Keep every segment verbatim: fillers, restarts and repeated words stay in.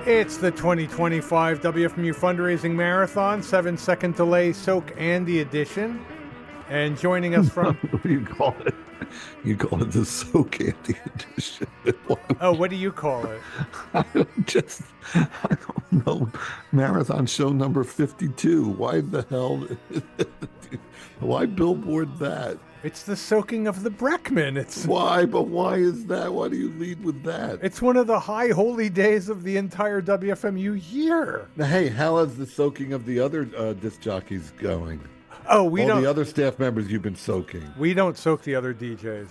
It's the twenty twenty-five W F M U Fundraising Marathon, seven second delay Soak Andy edition. And joining us from... What do you call it? You call it the Soak Andy edition. Oh, what do you call it? I don't just, I don't know. Marathon show number fifty-two. Why the hell? Why billboard that? It's the soaking of the Breckman. It's Why? But why is that? Why do you lead with that? It's one of the high holy days of the entire W F M U year. Hey, how is the soaking of the other uh, disc jockeys going? Oh, we All don't. the other staff members you've been soaking. We don't soak the other D Js.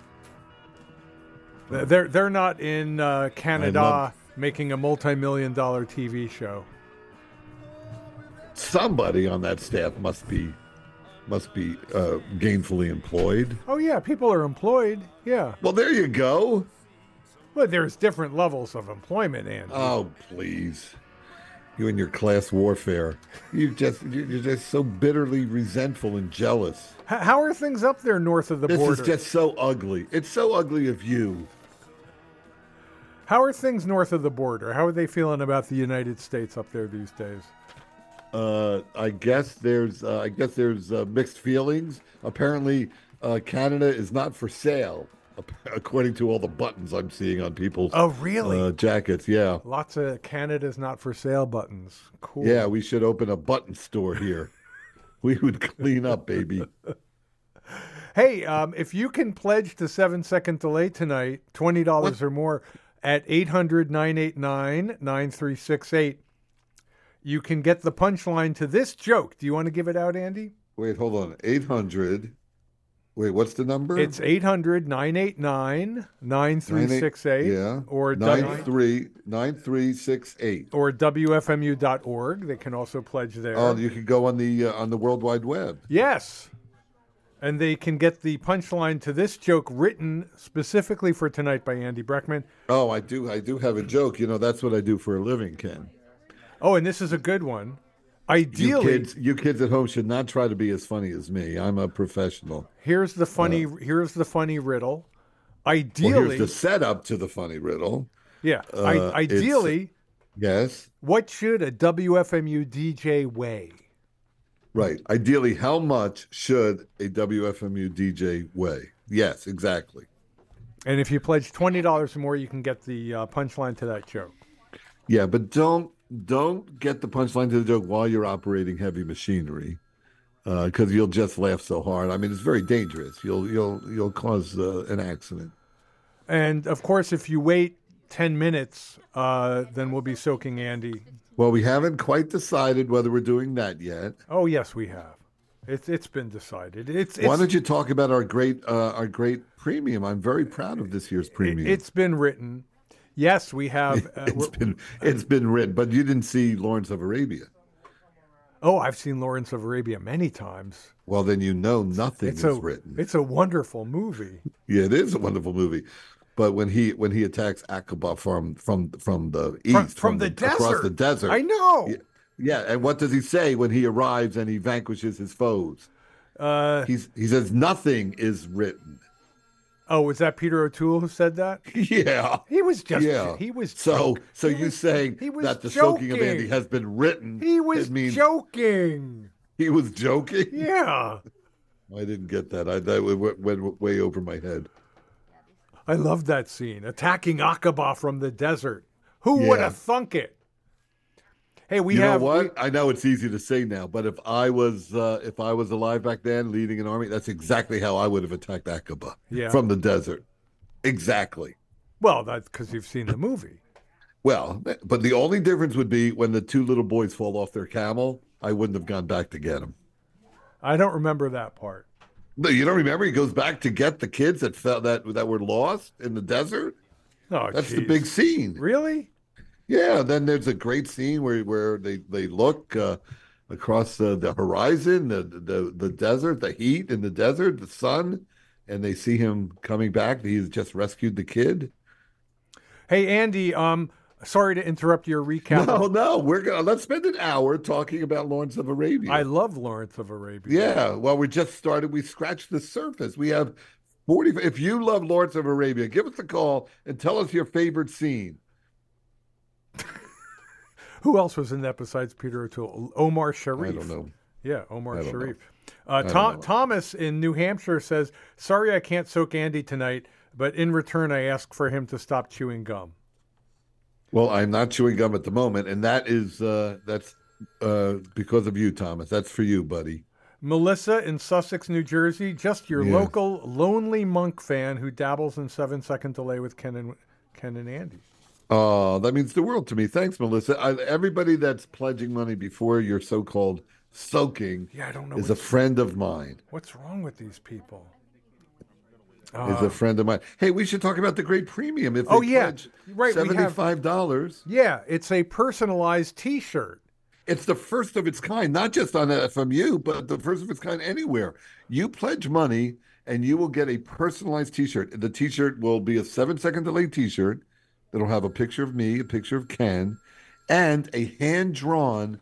They're they're not in uh, Canada love- making a multi-million dollar T V show. Somebody on that staff must be must be uh, gainfully employed. Oh yeah, people are employed. Yeah. Well, there you go. Well, there's different levels of employment, Andy. Oh, please. You and your class warfare. You just you're just so bitterly resentful and jealous. H- how are things up there north of the This border? is just so ugly. It's so ugly of you. How are things north of the border? How are they feeling about the United States up there these days? Uh, I guess there's uh, I guess there's uh, mixed feelings. Apparently, uh, Canada is not for sale, according to all the buttons I'm seeing on people's Oh, really? uh, jackets. Yeah, Lots of Canada's not for sale buttons. Cool. yeah. We should open a button store here. We would clean up, baby. Hey, um, if you can pledge to seven second delay tonight, twenty dollars or more at eight hundred, nine eight nine, nine three six eight, you can get the punchline to this joke. Do you want to give it out, Andy? Wait, hold on. eight hundred. Wait, what's the number? It's eight hundred, nine eight nine, nine three six eight. Yeah. Or nine three nine three six eight. or W F M U dot org. They can also pledge there. Oh, you can go on the uh, on the World Wide Web. Yes. And they can get the punchline to this joke written specifically for tonight by Andy Breckman. Oh, I do. I do have a joke. You know, that's what I do for a living, Ken. Oh, and this is a good one. You Ideally, kids, you kids at home should not try to be as funny as me. I'm a professional. here's the funny. here's the funny riddle. Well, Ideally, here's the setup to the funny riddle. yeah. uh, I, it's- ideally, Yes, what should a W F M U D J weigh? right. Ideally, how much should a W F M U D J weigh? Yes, exactly. And if you pledge twenty dollars or more, you can get the uh, punchline to that joke. Yeah, but don't don't get the punchline to the joke while you're operating heavy machinery, because you'll just laugh so hard. I mean, it's very dangerous. You'll you'll you'll cause uh, an accident. And of course, if you wait ten minutes, uh, then we'll be soaking Andy. Well, we haven't quite decided whether we're doing that yet. Oh yes, we have. It's it's been decided. It's, it's Why don't you talk about our great uh, our great premium? I'm very proud of this year's premium. It's been written. Yes, we have. Uh, it's we're- been it's been written, but you didn't see Lawrence of Arabia. oh, I've seen Lawrence of Arabia many times. Well, then you know nothing It's is a written. it's a wonderful movie. Yeah, it is a wonderful movie. But when he when he attacks Aqaba from from from the east, From, from the, desert, across the desert, I know. Yeah, yeah, and what does he say when he arrives and he vanquishes his foes? Uh, He's he says nothing is written. oh, was that Peter O'Toole who said that? Yeah. He was just. Yeah. He was. So joke- so he you was- saying he was that the soaking of joking. Andy has been written? He was it means joking. he was joking. Yeah. I didn't get that. I that went, went way over my head. I love that scene. Attacking Aqaba from the desert. Who would Yeah. have thunk it? Hey, we you have know what? we- I know it's easy to say now, but if I was uh, if I was alive back then, leading an army, that's exactly how I would have attacked Aqaba Yeah. from the desert. Exactly. well, that's because you've seen the movie. Well, but the only difference would be when the two little boys fall off their camel. I wouldn't have gone back to get them. I don't remember that part. No, you don't remember? He goes back to get the kids that fell that that were lost in the desert. Oh, That's the geez. big scene. Really? Yeah. Then there's a great scene where where they they look uh, across the, the horizon, the, the the desert, the heat in the desert, the sun, and they see him coming back. He's just rescued the kid. Hey, Andy. Um, sorry to interrupt your recap. No, no, we're gonna let's spend an hour talking about Lawrence of Arabia. I love Lawrence of Arabia. Yeah, well, we just started. We scratched the surface. We have forty. If you love Lawrence of Arabia, give us a call and tell us your favorite scene. Who else was in that besides Peter O'Toole? Omar Sharif. I don't know. Yeah, Omar I don't Sharif. know. Uh, don't Tom, know. Thomas in New Hampshire says, sorry I can't soak Andy tonight, but in return I ask for him to stop chewing gum. Well, I'm not chewing gum at the moment, and that is uh, that's uh, because of you, Thomas. That's for you, buddy. Melissa in Sussex, New Jersey, just your Yeah. local lonely monk fan who dabbles in seven second delay with Ken and Ken and Andy. Oh, that means the world to me. Thanks, Melissa. I, everybody that's pledging money before your so-called soaking Yeah, I don't know. is a what's, friend of mine. what's wrong with these people? Is Uh, a friend of mine. Hey, we should talk about the great premium. If they Oh, yeah. pledge Right, we have- seventy-five dollars, yeah, it's a personalized T-shirt. it's the first of its kind, not just on F M U, but the first of its kind anywhere. You pledge money, and you will get a personalized T-shirt. The T-shirt will be a seven-second delay T-shirt that'll have a picture of me, a picture of Ken, and a hand-drawn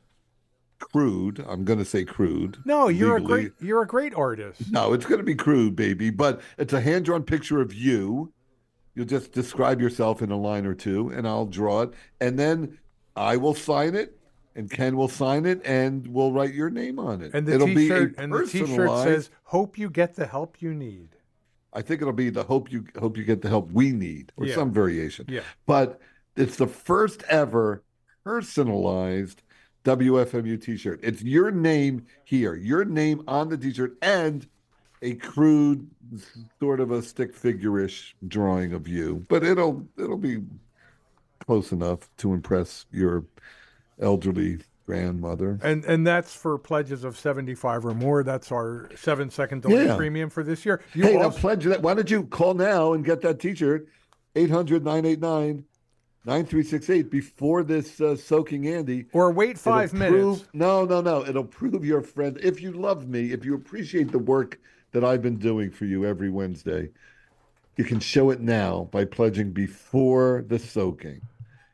crude. I'm going to say crude. No, you're legally. a great you're a great artist. No, it's going to be crude, baby, but it's a hand-drawn picture of you. You'll just describe yourself in a line or two, and I'll draw it, and then I will sign it, and Ken will sign it, and we'll write your name on it. And the it'll T-shirt be a and the T-shirt personalized- says, "Hope you get the help you need." I think it'll be the hope you hope you get the help we need, or Yeah. some variation. Yeah. But it's the first ever personalized W F M U T-shirt. It's your name here, your name on the T-shirt, and a crude, sort of a stick figure-ish drawing of you. But it'll it'll be close enough to impress your elderly grandmother. And and that's for pledges of seventy-five or more. That's our seven second delay Yeah. premium for this year. You Hey, now also, pledge that. Why don't you call now and get that T-shirt? eight hundred, nine eight nine, nine three six eight before this uh, soaking Andy. or wait five It'll minutes. prove- no, no, no. It'll prove your friend. If you love me, if you appreciate the work that I've been doing for you every Wednesday, you can show it now by pledging before the soaking.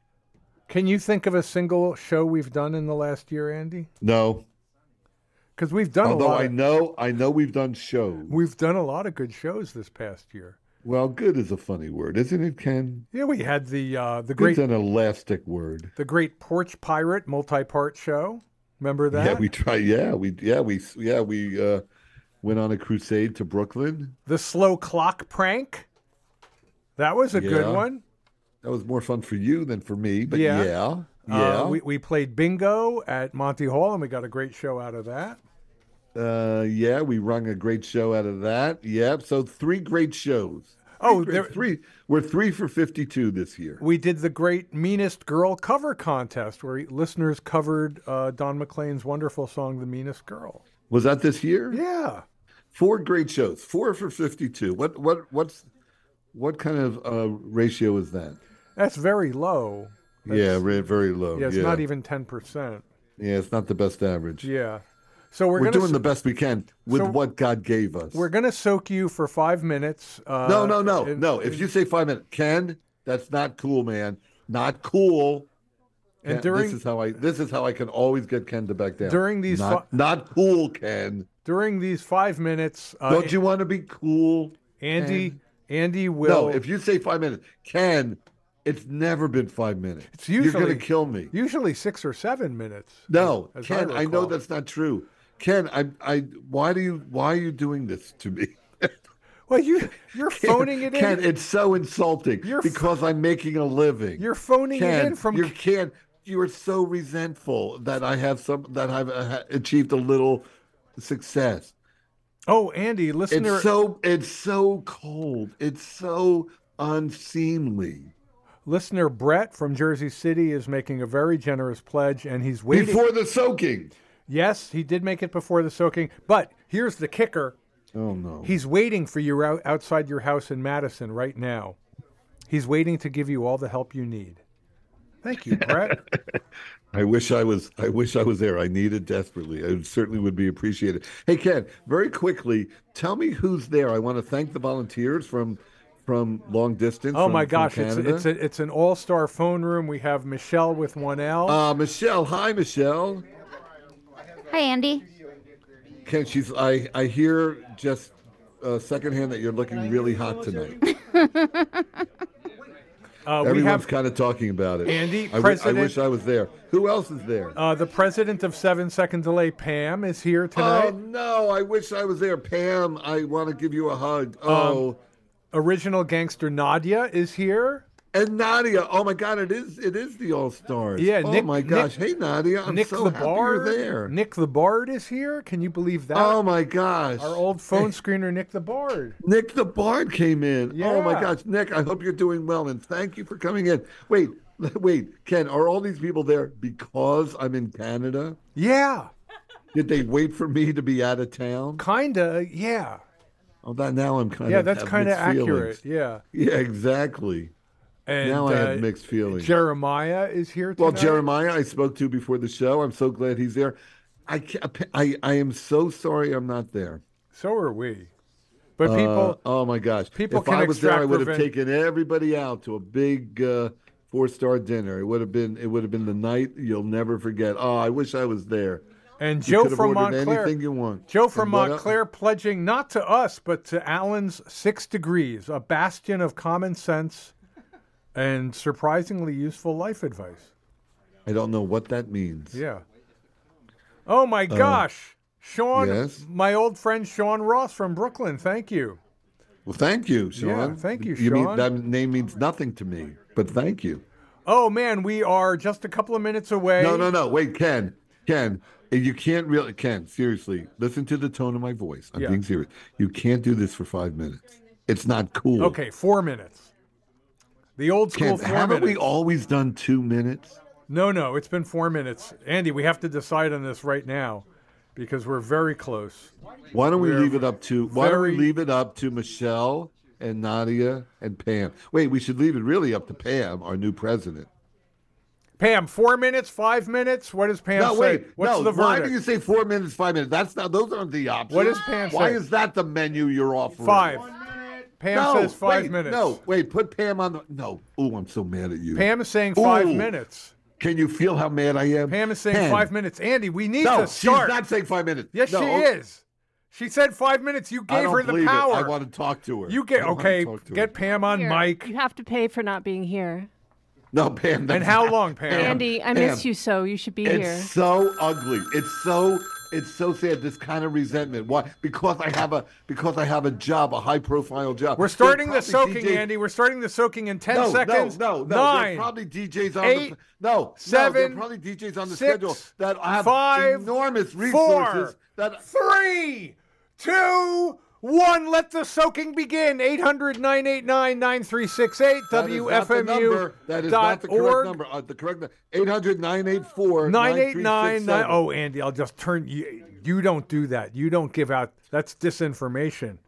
Can you think of a single show we've done in the last year, Andy? No, Because we've done a although lot. I Of, know, I know we've done shows. we've done a lot of good shows this past year. Well, good is a funny word, isn't it, Ken? Yeah, we had the uh, the great Good's an elastic word. the great Porch Pirate multi-part show. Remember that? Yeah, we tried. Yeah, we yeah we yeah we uh, went on a crusade to Brooklyn. The slow clock prank. That was a good Yeah. one. That was more fun for you than for me, but Yeah. yeah, yeah. Uh, we we played bingo at Monty Hall, and we got a great show out of that. Uh, yeah, we wrung a great show out of that. Yep. So three great shows. Oh, Three, there, three. We're three for fifty-two this year. we did the great Meanest Girl cover contest where listeners covered uh, Don McLean's wonderful song, "The Meanest Girl." Was that this year? Yeah. Four great shows. Four for fifty-two. What what what's what kind of uh, ratio is that? That's very low. yeah, That's- re- very low. Yeah, it's yeah. not even ten percent. Yeah, it's not the best average. Yeah. So we're, We're, gonna doing s- the best we can with so what God gave us. we're gonna soak you for five minutes. Uh, No, no, no, in- no. If you say five minutes, Ken, that's not cool, man. Not cool. and Ken, during this is how I this is how I can always get Ken to back down. During these not, fi- not cool, Ken. during these five minutes, uh, Don't you want to be cool? Andy Ken? Andy will. No, if you say five minutes, Ken, it's never been five minutes. It's You're usually- gonna kill me. usually six or seven minutes. No, as Ken, I, know recall. that's not true. Ken, I I why do you why are you doing this to me? Well, you you're phoning it Ken, in. it's so insulting You're f- because I'm making a living. You're phoning Ken, it in from. you can't. You are so resentful that I have some that I've uh, achieved a little success. Oh, Andy, listener. It's so it's so cold. It's so unseemly. Listener Brett from Jersey City is making a very generous pledge, and he's waiting. Before the soaking. Yes, he did make it before the soaking, but here's the kicker. Oh no. He's waiting for you out, outside your house in Madison right now. He's waiting to give you all the help you need. Thank you, Brett. I wish I was. I wish I was there. I need it desperately. I certainly would be appreciated. Hey, Ken, very quickly, tell me who's there. I want to thank the volunteers from from long distance. Oh from- my from gosh, it's Canada. it's a, it's an all-star phone room. We have Michelle with one L. Uh, Michelle. Hi, Michelle. Hi, Andy. Ken, she's. I I hear just uh, secondhand that you're looking really hot tonight. Uh, we Everyone's have kind of talking about it. Andy, I, w- I President- wish I was there. Who else is there? uh, the president of Seven Second Delay, Pam, is here Oh, tonight. no, I wish I was there. Pam, I want to give you a hug. Oh, Original gangster Nadia is here. and Nadia. Oh, my God, it is it is the All-Stars. Yeah, Oh, Nick- my gosh. Hey, Nadia, I'm Nick so the happy you're Bard. there. Nick the Bard is here. Can you believe that? Oh, my gosh. Our old phone screener, Nick the Bard. Nick the Bard came in. Oh, my Yeah. gosh. Nick, I hope you're doing well, and thank you for coming in. Wait, wait, Ken, are all these people there because I'm in Canada? Yeah, Did they wait for me to be out of town? kinda. Yeah, Oh, that now I'm kind yeah. of That's have kind of mixed accurate. feelings. Yeah. Yeah, exactly. And now I uh, have mixed feelings. Jeremiah is here tonight. Well, Jeremiah, I spoke to before the show. I'm so glad he's there. I, ca- I, I am so sorry I'm not there. So are we. But people, Uh, oh my gosh! people if can I was there, I extract would have revenge. taken everybody out to a big uh, four-star dinner. It would have been, it would have been the night you'll never forget. Oh, I wish I was there. and You Joe could have from ordered Montclair, anything you want. Joe from And what else? Montclair pledging not to us, but to Alan's Six Degrees, a bastion of common sense and surprisingly useful life advice. I don't know what that means. Yeah. Oh my gosh. Sean, Uh, yes? my old friend Sean Ross from Brooklyn. Thank you. Well, thank you, Sean. Yeah, thank you, You mean Sean. that name means nothing to me, but thank you. Oh man, we are just a couple of minutes away. No, no, no. Wait, Ken. Ken, you can't really. Ken, seriously, listen to the tone of my voice. I'm Yeah. being serious. You can't do this for five minutes. It's not cool. Okay, four minutes. The old school Ken, four haven't minutes. we always done two minutes? No, no, it's been four minutes. Andy, we have to decide on this right now because we're very close. Why don't we We're leave it up to? Why don't we very- leave it up to Michelle and Nadia and Pam? Wait, we should leave it really up to Pam, our new president. Pam, four minutes, five minutes? What does Pam No, say? wait. What's no, the why verdict? do you say four minutes, five minutes? That's not. Those aren't the options. What does Pam Why say? is that the menu you're offering? Five. Pam No, says five wait, minutes. No, wait. Put Pam on the. No. Oh, I'm so mad at you. Pam is saying five Ooh. minutes. Can you feel how mad I am? Pam is saying Pam. five minutes. Andy, we need No, to she's start. not saying five minutes. Yes, no, she is. She said five minutes. You I gave don't her the believe power. It. I want to talk to her. You I get wanna okay. talk to her. Get Pam on Here, mic. You have to pay for not being here. No, Pam. And how long, Pam? Andy, I miss you so. You should be It's here. so ugly. It's so it's so sad. This kind of resentment. Why? Because I have a because I have a job, a high profile job. We're starting the There are probably soaking, D Js Andy. We're starting the soaking in ten no, seconds. No, no, no. There are Nine. probably D Js on eight, the no, no. There seven, are probably D Js on the six, schedule that have five, enormous resources. Four, that three, two, one. Let the soaking begin. eight hundred, nine eight nine, nine three six eight. that is W not F the M U number. That is not the correct org. number. Uh, the correct number. eight hundred, nine eight four, nine eight nine nine. Oh, Andy, I'll just turn you. You don't do that. You don't give out. That's disinformation.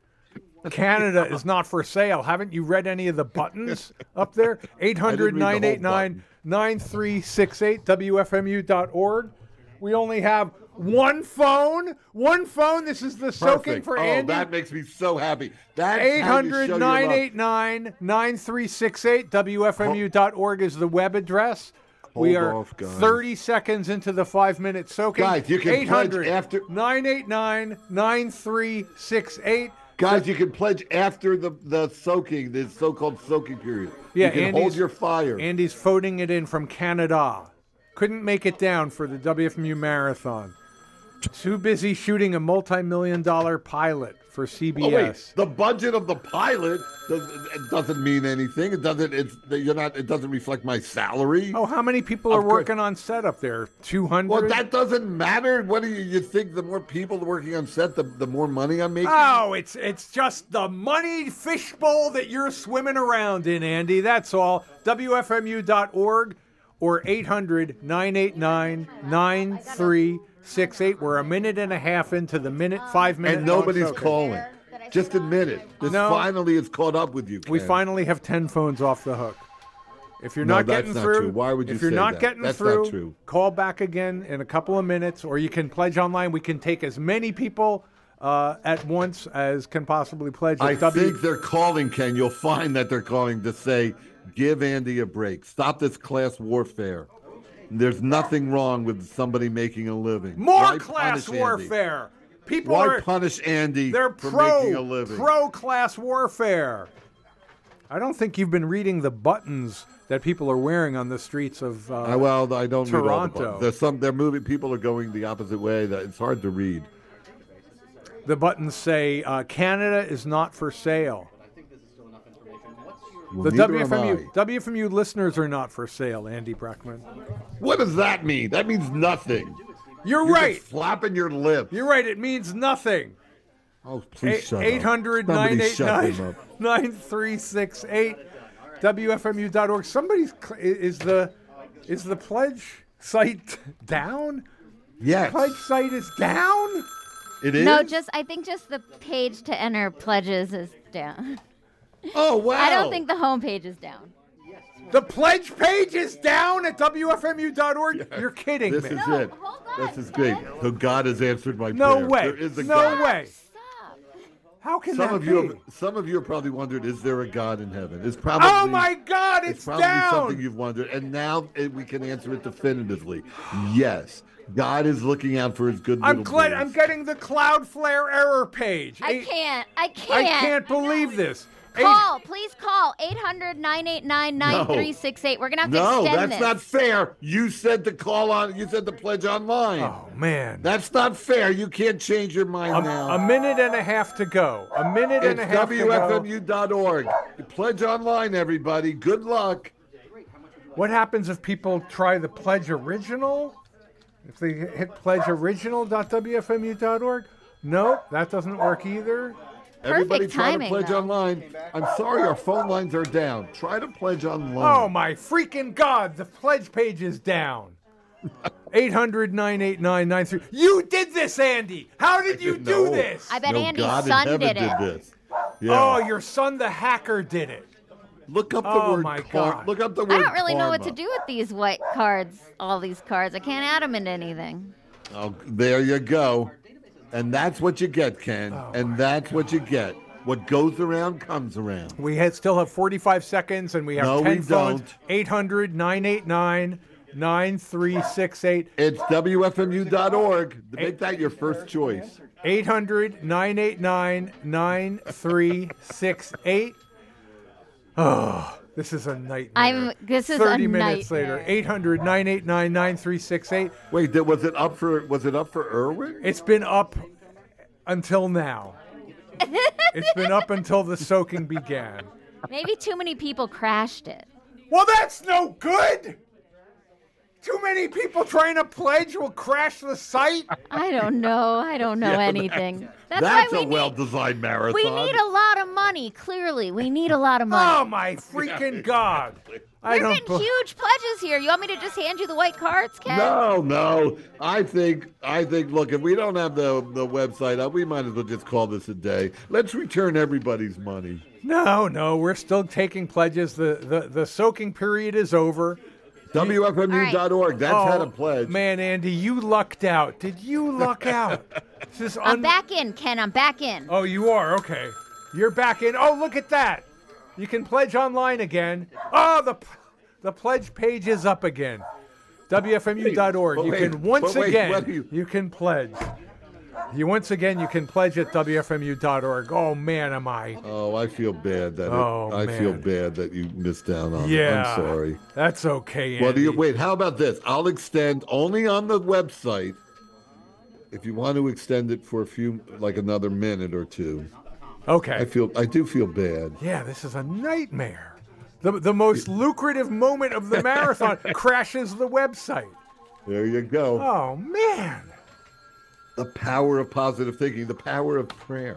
Canada is not for sale. Haven't you read any of the buttons up there? eight hundred, nine eight nine, nine three six eight. W F M U dot org. We only have one phone. One phone. This is the soaking Perfect. for oh, Andy. that makes me so happy. That's eight how you show hundred, your nine love. eight nine, nine three six eight. W F M U dot org is the web address. we Hold are off, guys. thirty seconds into the five minute soaking. Guys, you can pledge 800, after- nine eight nine, nine three six eight. Guys, you can pledge after the, the soaking, the so-called soaking period. Yeah, you can Andy's- hold your fire. Andy's phoning it in from Canada. Couldn't make it down for the W F M U marathon. Too busy shooting a multi-million dollar pilot for C B S. Oh wait, the budget of the pilot does, it doesn't mean anything. It doesn't. It's you're not. It doesn't reflect my salary. Oh, how many people are Of course. working on set up there? two hundred? Well, that doesn't matter. What do you, you think? The more people working on set, the, the more money I'm making. Oh, it's it's just the money fishbowl that you're swimming around in, Andy. That's all. W F M U dot org or eight hundred, nine eight nine, nine three six eight. We're a minute and a half into the minute, five minute. and nobody's long soaking. calling. Just admit it. This No. finally is caught up with you. We Ken. finally have ten phones off the hook. If you're No, not that's getting not through, true. Why would you if you're say not that? getting That's not through, true. call back again in a couple of minutes, or you can pledge online. We can take as many people uh, at once as can possibly pledge. At I W- think they're calling, Ken. You'll find that they're calling to say, give Andy a break. Stop this class warfare. There's nothing wrong with somebody making a living. More Why class punish Andy? warfare. People Why are punish Andy they're for pro making a living? pro class warfare. I don't think you've been reading the buttons that people are wearing on the streets of uh, Uh, well, I don't read all the Toronto. buttons. There's some. They're moving. People are going the opposite way. That it's hard to read. The buttons say uh, Canada is not for sale. Well, The neither W F M am U W F M U listeners are not for sale, Andy Breckman. I. What does that mean? That means nothing. You're, You're right. just flapping your lips. You're right. It means nothing. Oh, please shut up. eight hundred, Somebody nine eight shut nine, him up. nine three six eight W F M U dot org. Somebody's cl- is the is the pledge site down? Yes, Pledge site is down? it is. No, just I think just the page to enter pledges is down. Oh wow! I don't think the homepage is down. The pledge page is down at W F M U dot org? You're kidding This me. is No, it. hold on, This is great. Ken. So God has answered my No prayer. way. There is a No God. way. Stop. How can Some that of you, be? have, some of you have probably wondered: is there a God in heaven? It's probably. Oh my God, It's it's, probably down. something you've wondered, and now it, we can answer it definitively. Yes, God is looking out for His good. I'm little glad boys. I'm getting the Cloudflare error page. I Eight- can't. I I can't. can't believe this. Eight- Call, please call eight hundred, nine eight nine, nine three six eight. We're going to have to No, extend that's this. not fair. You said to call on. You said to pledge online. Oh man. That's not fair. You can't change your mind A, now. a minute and a half to go. A minute and It's a half to W F M go. U dot org. Pledge online, everybody. Good luck. What happens if people try the pledge original? If they hit pledge original dot W F M U dot org? No, that doesn't work either. Everybody Perfect try timing, to pledge though. online. I'm sorry, our phone lines are down. Try to pledge online. Oh my freaking God, the pledge page is down. eight hundred, nine eight nine, nine three. You did this, Andy. How did you do No. this? I bet no, Andy's God in son heaven did it. this. Yeah. Oh, your son, the hacker, did it. Look up the Oh, word my car- God. Look up the word I don't really know what to karma. do with these white cards, all these cards. I can't add them into anything. Oh, there you go. And that's what you get, Ken. Oh, and that's what you get. What goes around comes around. We had, still have forty-five seconds, and we have No, ten we phones. don't. eight hundred, nine eight nine, nine three six eight. It's W F M U dot org. Make that your first choice. eight hundred, nine eight nine, nine three six eight. Oh, this is a nightmare. I'm. This is thirty a minutes nightmare. later. eight hundred, nine eight nine, nine three six eight. Wait, th- was it up for was it up for Irwin? It's been up until now. It's been up until the soaking began. Maybe too many people crashed it. Well, that's no good. Too many people trying to pledge will crash the site. I don't know. I don't know Yeah, anything. That's, That's why a we need. well-designed marathon. We need a lot of money. Clearly, we need a lot of money. Oh my freaking God! I You're don't. getting be- huge pledges here. You want me to just hand you the white cards, Ken? No, no. I think I think look, if we don't have the the website up, we might as well just call this a day. Let's return everybody's money. No, no, we're still taking pledges. The the, the soaking period is over. W F M U dot org. That's how to pledge. Oh, Man, Andy, you lucked out. Did you luck out? This is I'm un- back in, Ken. I'm back in. Oh, you are? Okay. You're back in. Oh, look at that. You can pledge online again. Oh, the the pledge page is up again. W F M U dot org. But You wait, can once but wait, again, what do you- you can pledge. You once again, you can pledge at W F M U dot org. Oh, man, am I. Oh, I feel bad that it- Oh, I feel man. bad that you missed out on it. Yeah. I'm sorry. That's okay, Andy. Well, do you, wait, how about this? I'll extend only on the website. If you want to extend it for a few, like another minute or two, I Okay. feel I do feel bad. Yeah, this is a nightmare. The, the most lucrative moment of the marathon crashes the website. There you go. Oh, man. The power of positive thinking, the power of prayer.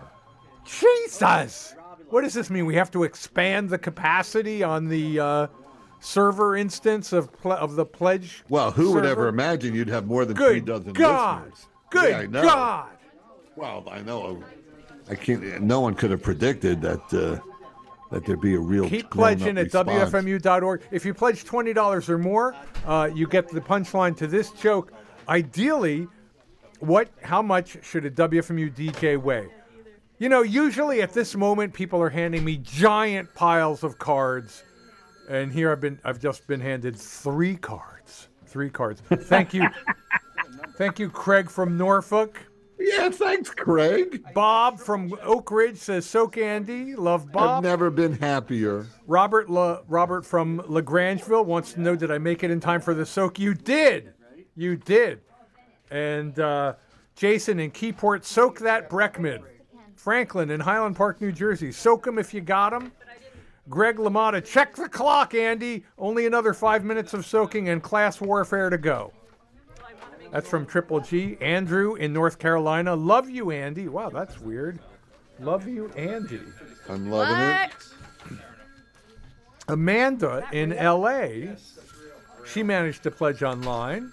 Jesus! What does this mean? We have to expand the capacity on the uh, server instance of ple- of the pledge? Well, who would server? ever imagine you'd have more than three Good dozen God! listeners? Good Yeah, I know. God! Well, I know. I can't. No one could have predicted that uh, that there'd be a real Keep grown-up pledging at response. W F M U dot org. If you pledge twenty dollars or more, uh, you get the punchline to this joke. Ideally, what? How much should a W F M U D J weigh? You know, usually at this moment, people are handing me giant piles of cards, and here I've been. I've just been handed three cards. Three cards. Thank you, thank you, Craig from Norfolk. Yeah, thanks, Craig. Bob from Oak Ridge says, soak Andy. Love I've Bob. never been happier. Robert La- Robert from LaGrangeville wants to know, did I make it in time for the soak? You did. You did. And uh, Jason in Keyport, soak that Breckman. Franklin in Highland Park, New Jersey, soak him if you got him. Greg LaMotta, check the clock, Andy. Only another five minutes of soaking and class warfare to go. That's from Triple G. Andrew in North Carolina. Love you, Andy. Wow, that's weird. Love you, Andy. I'm loving What? it. Amanda in L A. She managed to pledge online.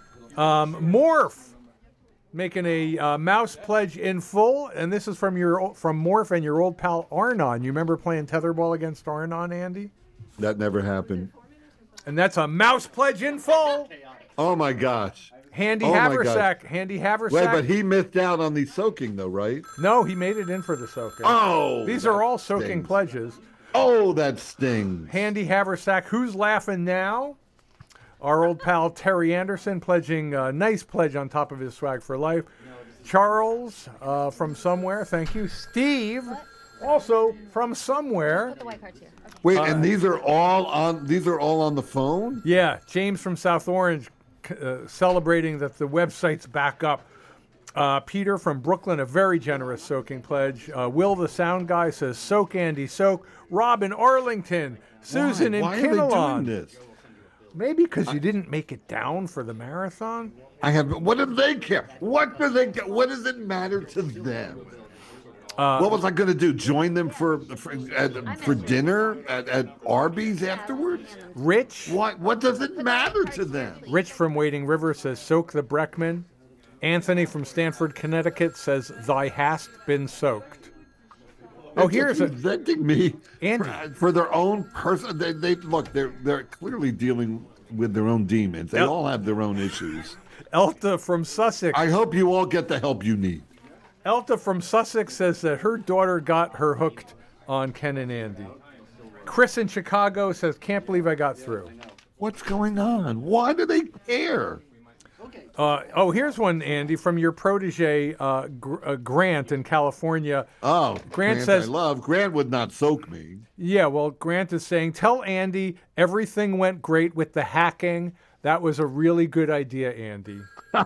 Um, Morph making a uh, mouse pledge in full, and this is from your from Morph and your old pal Arnon. You remember playing tetherball against Arnon, Andy? That never happened. And that's a mouse pledge in full. Oh my gosh. Handy Oh, my Haversack. Handy Haversack. Wait, but he missed out on the soaking, though, right? No, he made it in for the soaking. Oh, These that are all soaking stings. pledges. Oh, that stings. Handy Haversack. Who's laughing now? Our old pal Terry Anderson pledging a nice pledge on top of his swag for life. Charles uh, from somewhere. Thank you. Steve, also from somewhere. Put the white cards here. Okay. Wait, and these are all on. These are all on the phone. Yeah, James from South Orange uh, celebrating that the website's back up. Uh, Peter from Brooklyn, a very generous soaking pledge. Uh, Will the sound guy says, soak Andy, soak. Rob in Arlington. Susan Why? in Why are they Kinnelon. doing this? Maybe because you didn't make it down for the marathon. I have. What do they care? What do they? Care? What does it matter to them? Uh, what was I going to do? Join them for for, at, for dinner at, at Arby's afterwards? Rich, What? What does it matter to them? Rich from Wading River says, soak the Breckman. Anthony from Stanford, Connecticut says, thy hast been soaked. Oh, They're here's just a presenting me Andy. for, for their own person. They, they look. They're they're clearly dealing with their own demons. They Yep. all have their own issues. Elta from Sussex. I hope you all get the help you need. Elta from Sussex says that her daughter got her hooked on Ken and Andy. Chris in Chicago says, can't believe I got through. What's going on? Why do they care? Uh, oh, here's one, Andy, from your protege, uh, Gr- uh, Grant in California. Oh, Grant Grant says- I love. Grant would not soak me. Yeah, well, Grant is saying, tell Andy everything went great with the hacking. That was a really good idea, Andy.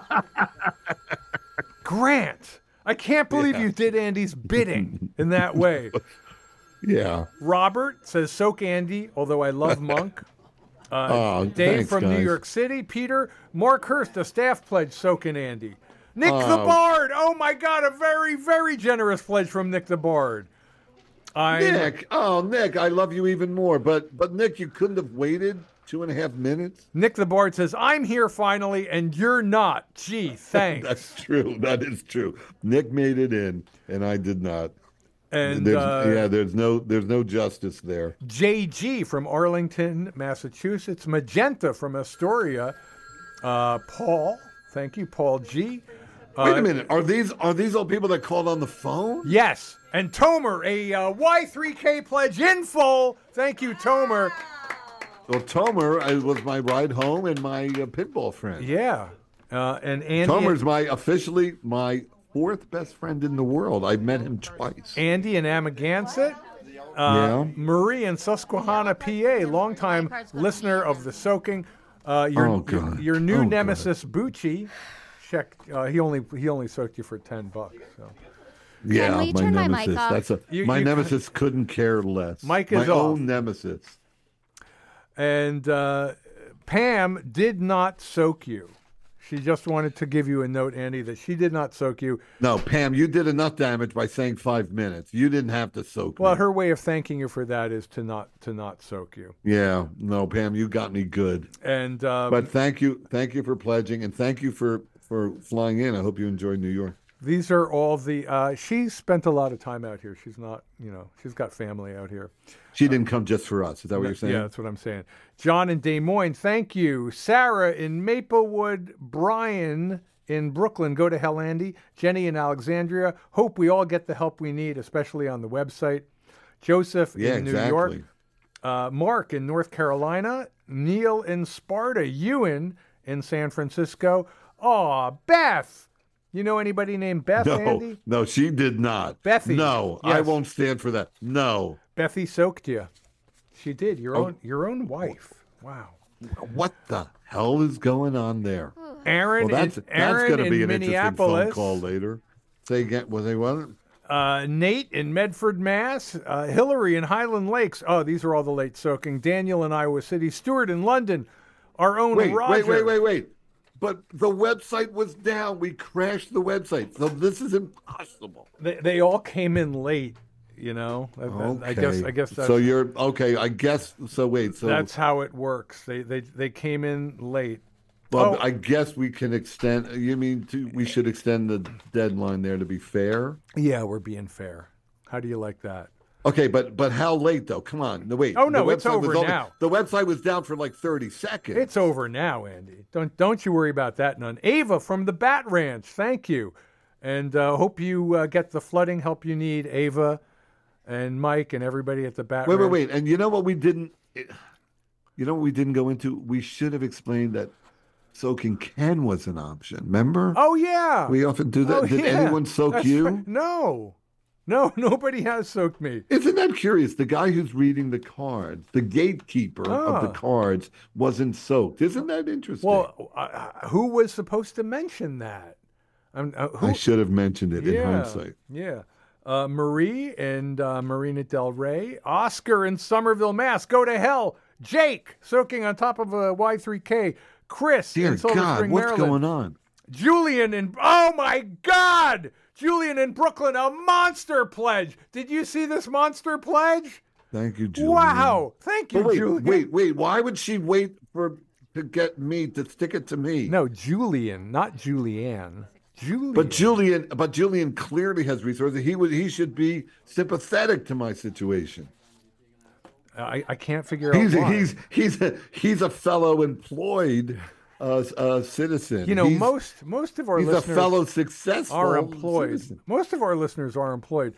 Grant, I can't believe Yeah. you did Andy's bidding in that way. Yeah. Robert says, soak Andy, although I love Monk. Uh, Oh, Dave thanks, from New guys. York City. Peter, Mark Hurst, a staff pledge, soaking Andy. Nick the Oh. Bard. Oh, my God, a very, very generous pledge from Nick the Bard. I, Nick, oh Nick, I love you even more. But but Nick, you couldn't have waited two and a half minutes. Nick the Bard says, I'm here finally, and you're not. Gee, thanks. That's true. That is true. Nick made it in, and I did not. and There's, uh, yeah, there's no there's no justice there. J G from Arlington, Massachusetts. Magenta from Astoria. Uh, Paul, thank you, Paul G. Uh, Wait a minute. Are these are these all people that called on the phone? Yes. And Tomer, a uh, Y three K pledge in full. Thank you, Tomer. Well, Tomer uh, was my ride home and my uh, pinball friend. Yeah. Uh, and Andy, Tomer's my officially my fourth best friend in the world. I met him twice. Andy and Amagansett. Uh, Yeah. Marie in Susquehanna, P A, longtime listener of the soaking. Uh, your, Oh, God. your new Oh, God. nemesis, Bucci. Check. Uh, he only he only soaked you for ten bucks. So. Yeah, we my turn my nemesis. mic off? That's a You- my you- nemesis couldn't care less. Mic my is off. own nemesis. And uh, Pam did not soak you. She just wanted to give you a note, Andy, that she did not soak you. No, Pam, you did enough damage by saying five minutes. You didn't have to soak Well, me. her way of thanking you for that is to not to not soak you. Yeah, no, Pam, you got me good. And um, But thank you, thank you for pledging, and thank you for for flying in. I hope you enjoyed New York. these are all the. Uh, she spent a lot of time out here. She's not, you know, she's got family out here. She didn't come just for us. Is that what you're saying? Yeah, that's what I'm saying. John in Des Moines, thank you. Sarah in Maplewood, Brian in Brooklyn, go to hell, Andy. Jenny in Alexandria, hope we all get the help we need, especially on the website. Joseph Yeah, in New exactly. York. Uh, Mark in North Carolina. Neil in Sparta. Ewan in San Francisco. Aw, Beth. You know anybody named Beth, No, Andy? no, she did not. Bethy. No, I Yes. won't stand for that. No. Bethy soaked you. She did. Your Oh. own your own wife. Wow. What the hell is going on there? Aaron Well, that's in, that's Aaron going to in be an interesting phone Minneapolis. call later. Say again. Was they what? Uh, Nate in Medford, Mass. Uh, Hillary in Highland Lakes. Oh, these are all the late soaking. Daniel in Iowa City. Stuart in London. Our own Wait, Roger. wait, wait, wait, wait. But the website was down. We crashed the website. So this is impossible. They, they all came in late, you know. I- Okay. I guess I guess that's, so you're okay. I guess so. Wait. So that's how it works. They they they came in late. well, oh. I guess we can extend. You mean to, we should extend the deadline there to be fair? Yeah, we're being fair. How do you like that? Okay, but but how late though? Come on. No, wait. Oh, no, the it's website was over only- now. The website was down for like thirty seconds. It's over now, Andy. Don't don't you worry about that none. Ava from the Bat Ranch, thank you, and uh, hope you uh, get the flooding help you need, Ava, and Mike and everybody at the Bat Wait, Ranch. wait, wait. And you know what we didn't you know what we didn't go into? We should have explained that soaking Ken was an option. Remember? Oh yeah. We often do that. Oh, Did yeah. anyone soak That's you? right. No, no, nobody has soaked me. Isn't that curious? The guy who's reading the cards, the gatekeeper of the Ah. cards, wasn't soaked. Isn't that interesting? Well, uh, who was supposed to mention that? Um, uh, who, I should have mentioned it in yeah, hindsight. Yeah. Uh, Marie and uh, Marina Del Rey. Oscar in Somerville, Mass. Go to hell. Jake, soaking on top of a Y three K. Chris Dear in Silver God, Spring, what's Maryland. going on? Julian in, oh my God! Julian in Brooklyn, a monster pledge. Did you see this monster pledge? Thank you, Julian. Wow. Thank you, But wait, Julian. wait, wait. Why would she wait for to get me to stick it to me? No, Julian, not Julianne. Julian. But Julian, but Julian clearly has resources. He would, he should be sympathetic to my situation. I, I can't figure He's out a, why. he's he's a, he's a fellow employed uh, uh, citizen. You know, he's, most most of our he's a listeners fellow successful are employed. citizen. Most of our listeners are employed.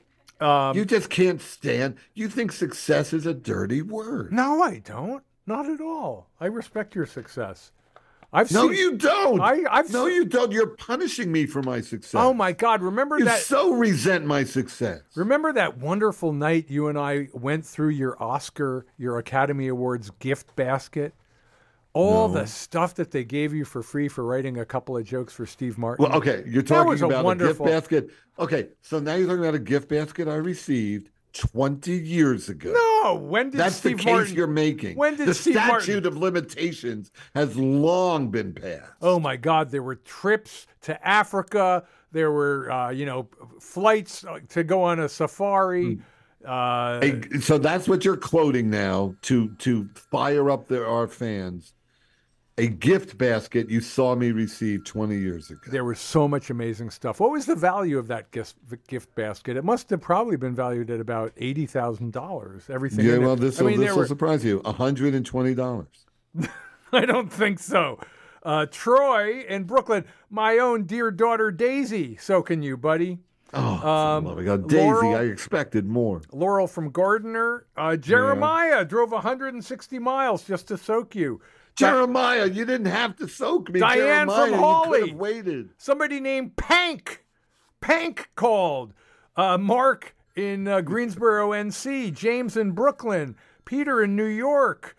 Um, You just can't stand. You think success is a dirty word. no, I don't. Not at all. I respect your success. I've No, seen, you don't. I- I've no, se- you don't. You're punishing me for my success. Oh my God! Remember You that? so resent my success. Remember that wonderful night you and I went through your Oscar, your Academy Awards gift basket? All No. the stuff that they gave you for free for writing a couple of jokes for Steve Martin. Well, okay, you're That talking was a about wonderful- a gift basket. Okay, so now you're talking about a gift basket I received twenty years ago. No, when did That's Steve the case Martin? you're making. When did the Steve statute Martin? of limitations has long been passed. Oh my God! There were trips to Africa. There were, uh, you know, flights to go on a safari. Uh, A- so that's what you're quoting now to to fire up the, our fans. A gift basket you saw me receive twenty years ago. there was so much amazing stuff. What was the value of that gift gift basket? It must have probably been valued at about eighty thousand dollars. Everything. Yeah, in it. well, this I will mean, this there will were, surprise you. one hundred twenty dollars. I don't think so. Uh, Troy in Brooklyn, my own dear daughter Daisy. So can you, buddy? Oh, Um, um, God. Daisy, Laurel- I expected more. Laurel from Gardner. Uh, Jeremiah drove one hundred sixty miles just to soak you. Jeremiah, you didn't have to soak me. Diane Jeremiah, from you Hawley. could have waited. Somebody named Pank. Pank called. Uh, Mark in uh, Greensboro, N C. James in Brooklyn. Peter in New York.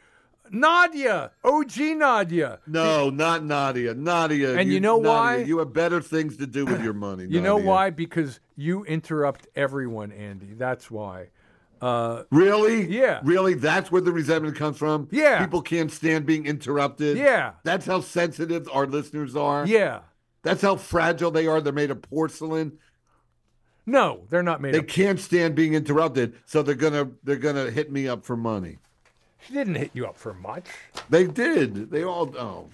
Nadia. O G Nadia. No, not Nadia. Nadia. And you know Nadia, why? You have better things to do with your money. You know Nadia. why? Because you interrupt everyone, Andy. That's why. Uh, Really? Yeah. Really? That's where the resentment comes from? Yeah. People can't stand being interrupted? Yeah. That's how sensitive our listeners are? yeah. That's how fragile they are. They're made of porcelain. No, they're not made They up. can't stand being interrupted, so they're gonna they're gonna hit me up for money. She didn't hit you up for much. They did. They all oh.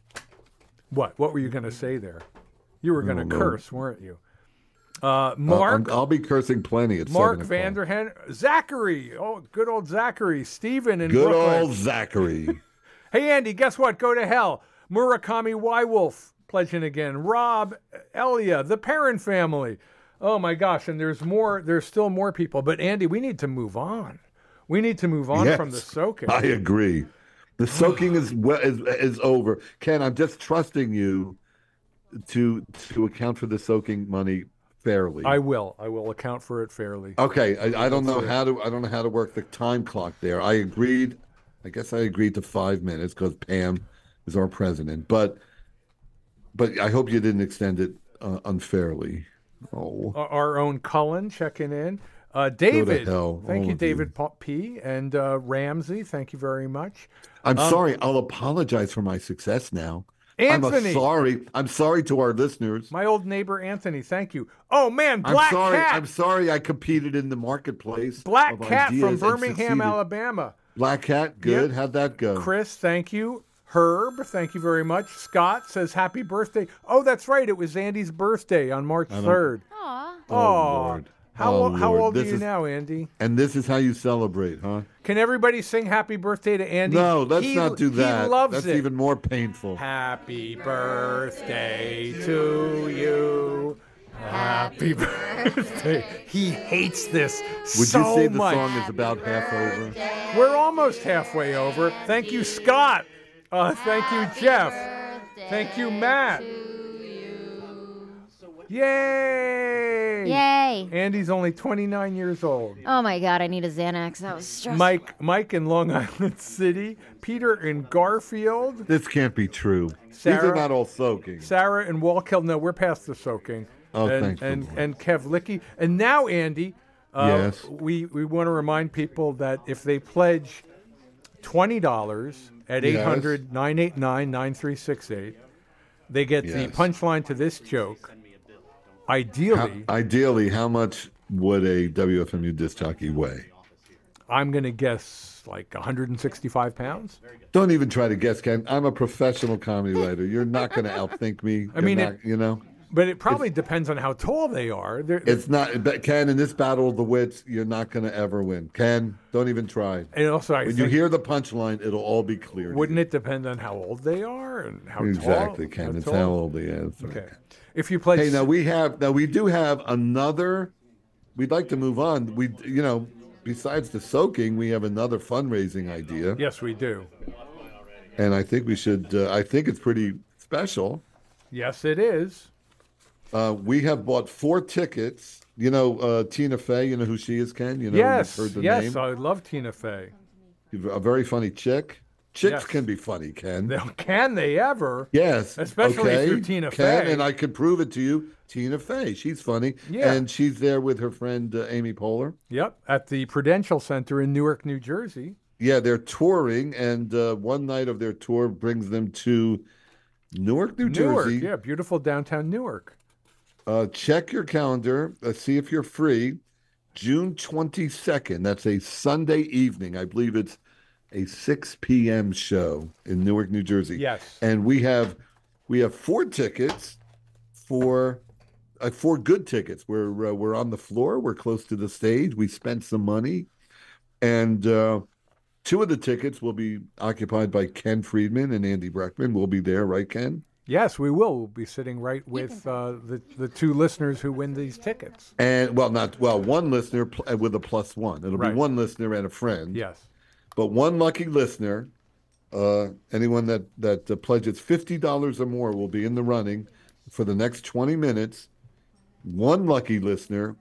What? What were you going to say there? You were going to don't know. curse, weren't you? Uh, I'll- Mark. I'll, be cursing plenty at Mark seven o'clock. Vanderhen, Zachary, oh, good old Zachary, Stephen in Good Brooklyn. old Zachary. Hey, Andy, guess what? Go to hell. Murakami Y Wolf pledging again. Rob, Elia, the Perrin family. Oh my gosh, and there's more. There's still more people. But Andy, we need to move on. We need to move on Yes, from the soaking. I agree. The soaking is, we- is is over. Ken, I'm just trusting you to to account for the soaking money fairly. I will. I will account for it fairly. Okay, I, I don't know how to I don't know how to work the time clock there. I agreed. I guess I agreed to five minutes because Pam is our president. But but I hope you didn't extend it uh, unfairly. Oh, Our- Our own Cullen checking in. Uh, David, hell, thank all you, of David Pa- P. And uh, Ramsey, thank you very much. I'm Um, sorry. I'll apologize for my success now. Anthony. I'm a sorry. I'm sorry to our listeners. My old neighbor Anthony, thank you. Oh man, I'm Black sorry. Cat. I'm sorry. I competed in the marketplace. Black of Cat ideas from and Birmingham, succeeded. Alabama. Black Cat, good. Yep. How'd that go? Chris, thank you. Herb, thank you very much. Scott says happy birthday. Oh, that's right. It was Andy's birthday on March third. Aw. Oh, Aw. Lord. How, Oh, ol- how Lord. old This are you is- now, Andy? And this is how you celebrate, huh? Can everybody sing happy birthday to Andy? No, let's He- not do that. He loves That's it. even more painful. Happy birthday to you. Happy birthday. He hates this Would so you say the much. song is about half over? We're almost halfway over. Thank you, Scott. Uh, thank you, Jeff. Thank you, Matt. Yay! Yay. Andy's only twenty-nine years old. Oh my God, I need a Xanax. That was stressful. Mike, Mike in Long Island City. Peter in Garfield. This can't be true. These Sarah? are not all soaking. Sarah in Wallkill. No, we're past the soaking. Oh, and, thank the and, Lord. and Kev Licky. And now, Andy, uh, Yes. we, we want to remind people that if they pledge twenty dollars at Yes. eight hundred, nine eight nine, nine three six eight, they get the Yes. punchline to this joke. How, Ideally, ideally, how much would a W F M U disc jockey weigh? I'm going to guess like one hundred sixty-five pounds. Don't even try to guess, Ken. I'm a professional comedy writer. You're not going to outthink me. I You're mean, not, it- you know, But it probably depends on how tall they are. They're, it's not. But Ken, in this battle of the wits, you're not going to ever win. Ken, don't even try. and also, I When you think, hear the punchline, it'll all be clear. to wouldn't you. it depend on how old they are and how tall? Exactly, Ken. how It's tall? how old he is. Okay. If you pledge, Hey, now we have now we do have another. We'd like to move on. We, you know, besides the soaking, we have another fundraising idea, yes, we do. and I think we should. Uh, I think it's pretty special. Yes, it is. Uh, we have bought four tickets. You know, uh, Tina Fey. You know who she is, Ken? You know, yes, you've heard the yes, name. I love Tina Fey. A very funny chick. Chicks Yes. can be funny, Ken. Now, can they ever? Yes, Especially if okay. you're Tina Ken, Fey. and I can prove it to you. Tina Fey, she's funny, Yeah. and she's there with her friend uh, Amy Poehler. Yep, at the Prudential Center in Newark, New Jersey. Yeah, they're touring, and uh, one night of their tour brings them to Newark, New Newark, Jersey. yeah, beautiful downtown Newark. Uh, check your calendar. Uh, see if you're free. June twenty-second. That's a Sunday evening. I believe it's a six p.m. show in Newark, New Jersey. Yes. And we have we have four tickets for uh, four good tickets. We're uh, we're on the floor. We're close to the stage. We spent some money, and uh, two of the tickets will be occupied by Ken Friedman and Andy Breckman. We'll be there, right, Ken? Yes, we will. We'll be sitting right with uh, the the two listeners who win these tickets. And well, not well, one listener pl- with a plus one. It'll Right. be one listener and a friend. Yes. But one lucky listener, uh, anyone that that uh, pledges fifty dollars or more will be in the running for the next twenty minutes. One lucky listener,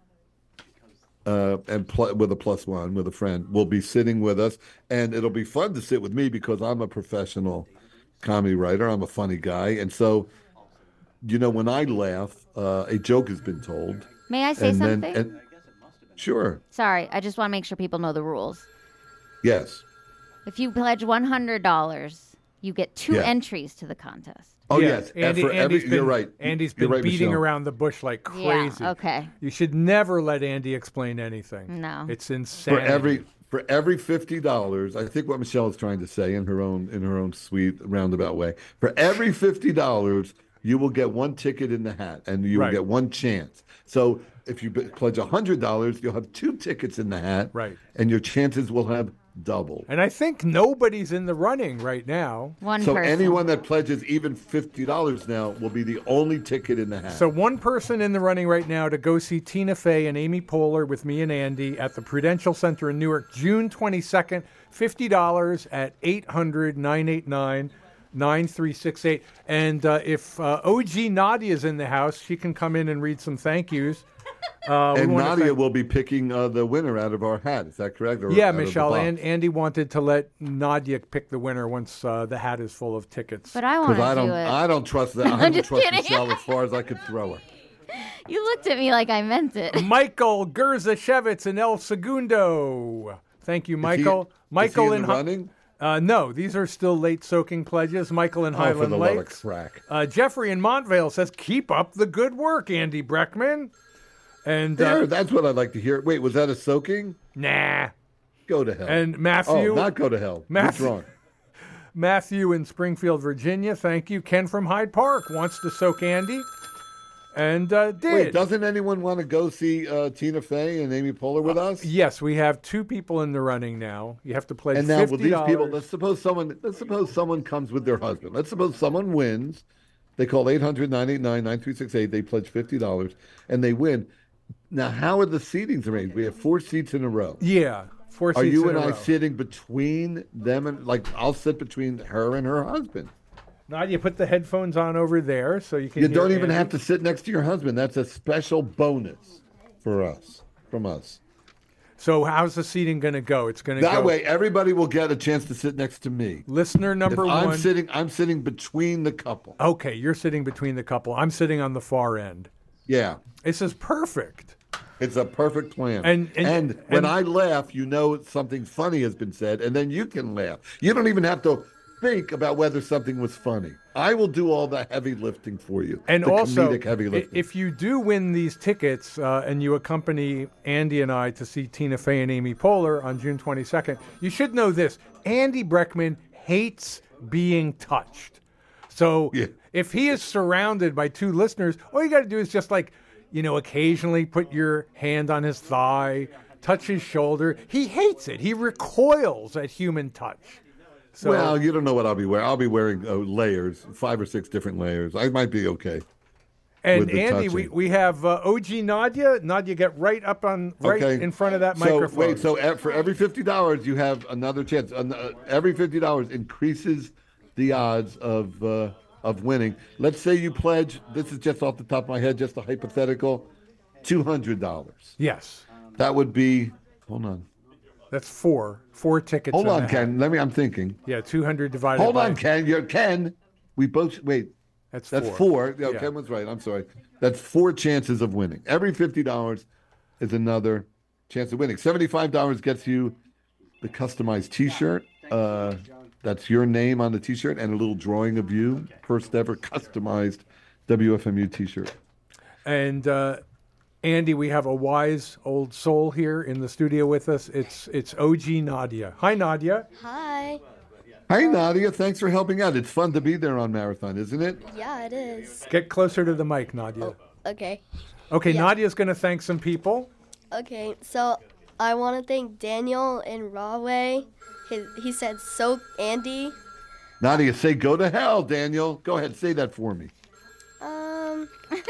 uh, and pl- with a plus one with a friend, will be sitting with us, and it'll be fun to sit with me because I'm a professional comedy writer. I'm a funny guy, and so, you know, when I laugh, uh, a joke has been told. May I say and something? then, and, sure, Sorry, I just want to make sure people know the rules. yes. If you pledge one hundred dollars, you get two Yeah. entries to the contest. Oh Yeah, yes, and Andy, for every, Andy's been, you're right. Andy's You're been right, beating Michelle. around the bush like crazy. Yeah, okay. You should never let Andy explain anything. No. It's insane. For every for every fifty dollars, I think what Michelle is trying to say in her own in her own sweet roundabout way. For every fifty dollars, you will get one ticket in the hat, and you Right. will get one chance. So if you b- pledge a hundred dollars, you'll have two tickets in the hat, Right. And your chances will have double. And I think nobody's in the running right now. One So person. anyone that pledges even fifty dollars now will be the only ticket in the hat. So one person in the running right now to go see Tina Fey and Amy Poehler with me and Andy at the Prudential Center in Newark, June twenty-second, fifty dollars at eight hundred, nine eight nine, nine three six eight. And uh, if uh, O G Nadia is in the house, she can come in and read some thank yous. Uh, and Nadia thank- will be picking uh, the winner out of our hat. Is that correct? Or yeah, Michelle. And Andy wanted to let Nadia pick the winner once uh, the hat is full of tickets. But I want to I do don't, it. I don't trust that. I I'm don't just trust kidding. Michelle as far as I could throw her. You looked at me like I meant it. Michael Gerzashevitz in El Segundo. Thank you, Michael. Is he, Michael is he in in the Hi- running? Uh, no, these are still late soaking pledges. Michael in Oh, for Highland the love of Lakes. crack. Uh, Jeffrey in Montvale says, "Keep up the good work, Andy Breckman." And There, uh, that's what I'd like to hear. Wait, was that a soaking? nah. Go to hell. And Matthew, oh, not go to hell. Matthew- Withdrawn. Matthew in Springfield, Virginia. Thank you. Ken from Hyde Park wants to soak Andy, and uh, did. Wait, doesn't anyone want to go see uh, Tina Fey and Amy Poehler with us? Yes, we have two people in the running now. You have to pledge And now, fifty with these dollars. people, let's suppose someone, let's suppose someone comes with their husband. Let's suppose someone wins. They call eight hundred, nine eight nine, nine three six eight. They pledge fifty dollars, and they win. Now, how are the seatings arranged? We have four seats in a row. Yeah, four Are seats you in and a I row. sitting between them and like I'll sit between her and her husband? Nadia, put the headphones on over there so you can. You hear don't even Andy. have to sit next to your husband. That's a special bonus for us, from us. So how's the seating going to go? It's going to That go. way, everybody will get a chance to sit next to me. Listener number If one. I'm sitting, I'm sitting between the couple. Okay, you're sitting between the couple. I'm sitting on the far end. Yeah, This is perfect. it's a perfect plan. And- and- when and- I laugh, you know something funny has been said, and then you can laugh. You don't even have to think about whether something was funny. I will do all the heavy lifting for you. And the also, comedic heavy i- lifting. if you do win these tickets uh, and you accompany Andy and I to see Tina Fey and Amy Poehler on June twenty-second, you should know this. Andy Breckman hates being touched. So Yeah. if he is surrounded by two listeners, all you got to do is just like, you know, occasionally put your hand on his thigh, touch his shoulder. He hates it. He recoils at human touch. So, well, you don't know what I'll be wearing. I'll be wearing uh, layers, five or six different layers. I might be okay. and with the Andy, we, touching. we have uh, O G Nadia. Nadia, get right up on, right Okay. in front of that So microphone. wait, so e- for every fifty dollars, you have another chance. An- uh, every fifty dollars increases the odds of uh, of winning. Let's say you pledge. This is just off the top of my head, just a hypothetical, two hundred dollars. Yes, That would be. Hold on. that's four. Four tickets. Hold in on, the hat. Ken. Let me. I'm thinking. Yeah, two hundred divided Hold by... on, Ken. You're Ken. We both wait. That's, That's four. four. Yeah, Yeah. Ken was right. I'm sorry. That's four chances of winning. Every fifty dollars is another chance of winning. seventy-five dollars gets you the customized T-shirt. Uh, that's your name on the T-shirt and a little drawing of you. First ever customized W F M U T-shirt. And uh, Andy, we have a wise old soul here in the studio with us. It's it's O G Nadia. Hi, Nadia. Hi. Hi, Nadia. Thanks for helping out. It's fun to be there on Marathon, isn't it? Yeah, it is. Get closer to the mic, Nadia. Okay. Okay, yeah. Nadia's going to thank some people. Okay, so I want to thank Daniel in Rahway. He, he said, soak Andy. Nadia, say go to hell, Daniel. Go ahead, say that for me. Um,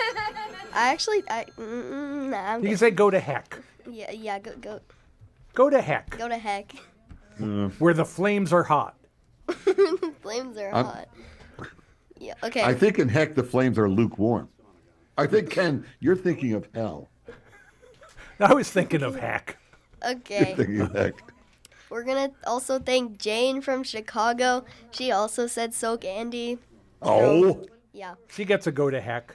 I actually, I, mm, nah, I'm You can good. say go to heck. Yeah, yeah, go, go, Go to heck, go to heck. where the flames are hot. Flames are I'm- hot. Yeah, okay. I think in heck the flames are lukewarm. I think, Ken, you're thinking of hell. I was thinking of heck. okay. Thinking of heck. We're gonna also thank Jane from Chicago. She also said soak Andy. Oh, Yeah. She gets a go to heck.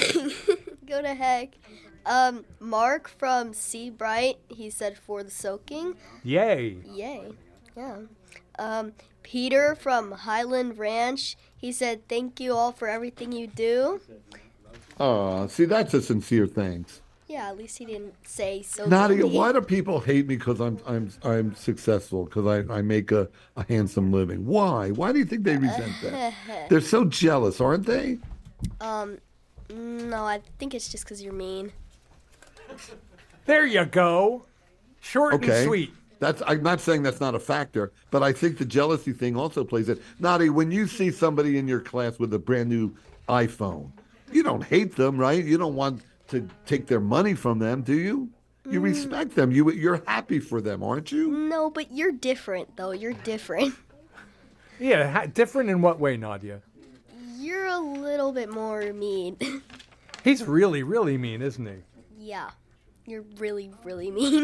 Go to heck. Um, Mark from Seabright, he said for the soaking. Yay. Yay. Yeah. Um, Peter from Highland Ranch, he said thank you all for everything you do. oh, see, that's a sincere thanks. Yeah, at least he didn't say so. Nadia, why do people hate me because I'm I'm I'm successful because I, I make a, a handsome living? Why? Why do you think they resent that? They're so jealous, aren't they? Um, no, I think it's just because you're mean. There you go. Short Okay. and sweet. That's I'm not saying that's not a factor, but I think the jealousy thing also plays it. Nadia, when you see somebody in your class with a brand new iPhone, you don't hate them, right? You don't want to take their money from them, do you? You respect them. You you're happy for them, aren't you? No, but you're different, though. You're different. Yeah, ha- different in what way, Nadia? You're a little bit more mean. He's really, really mean, isn't he? Yeah, you're really, really mean.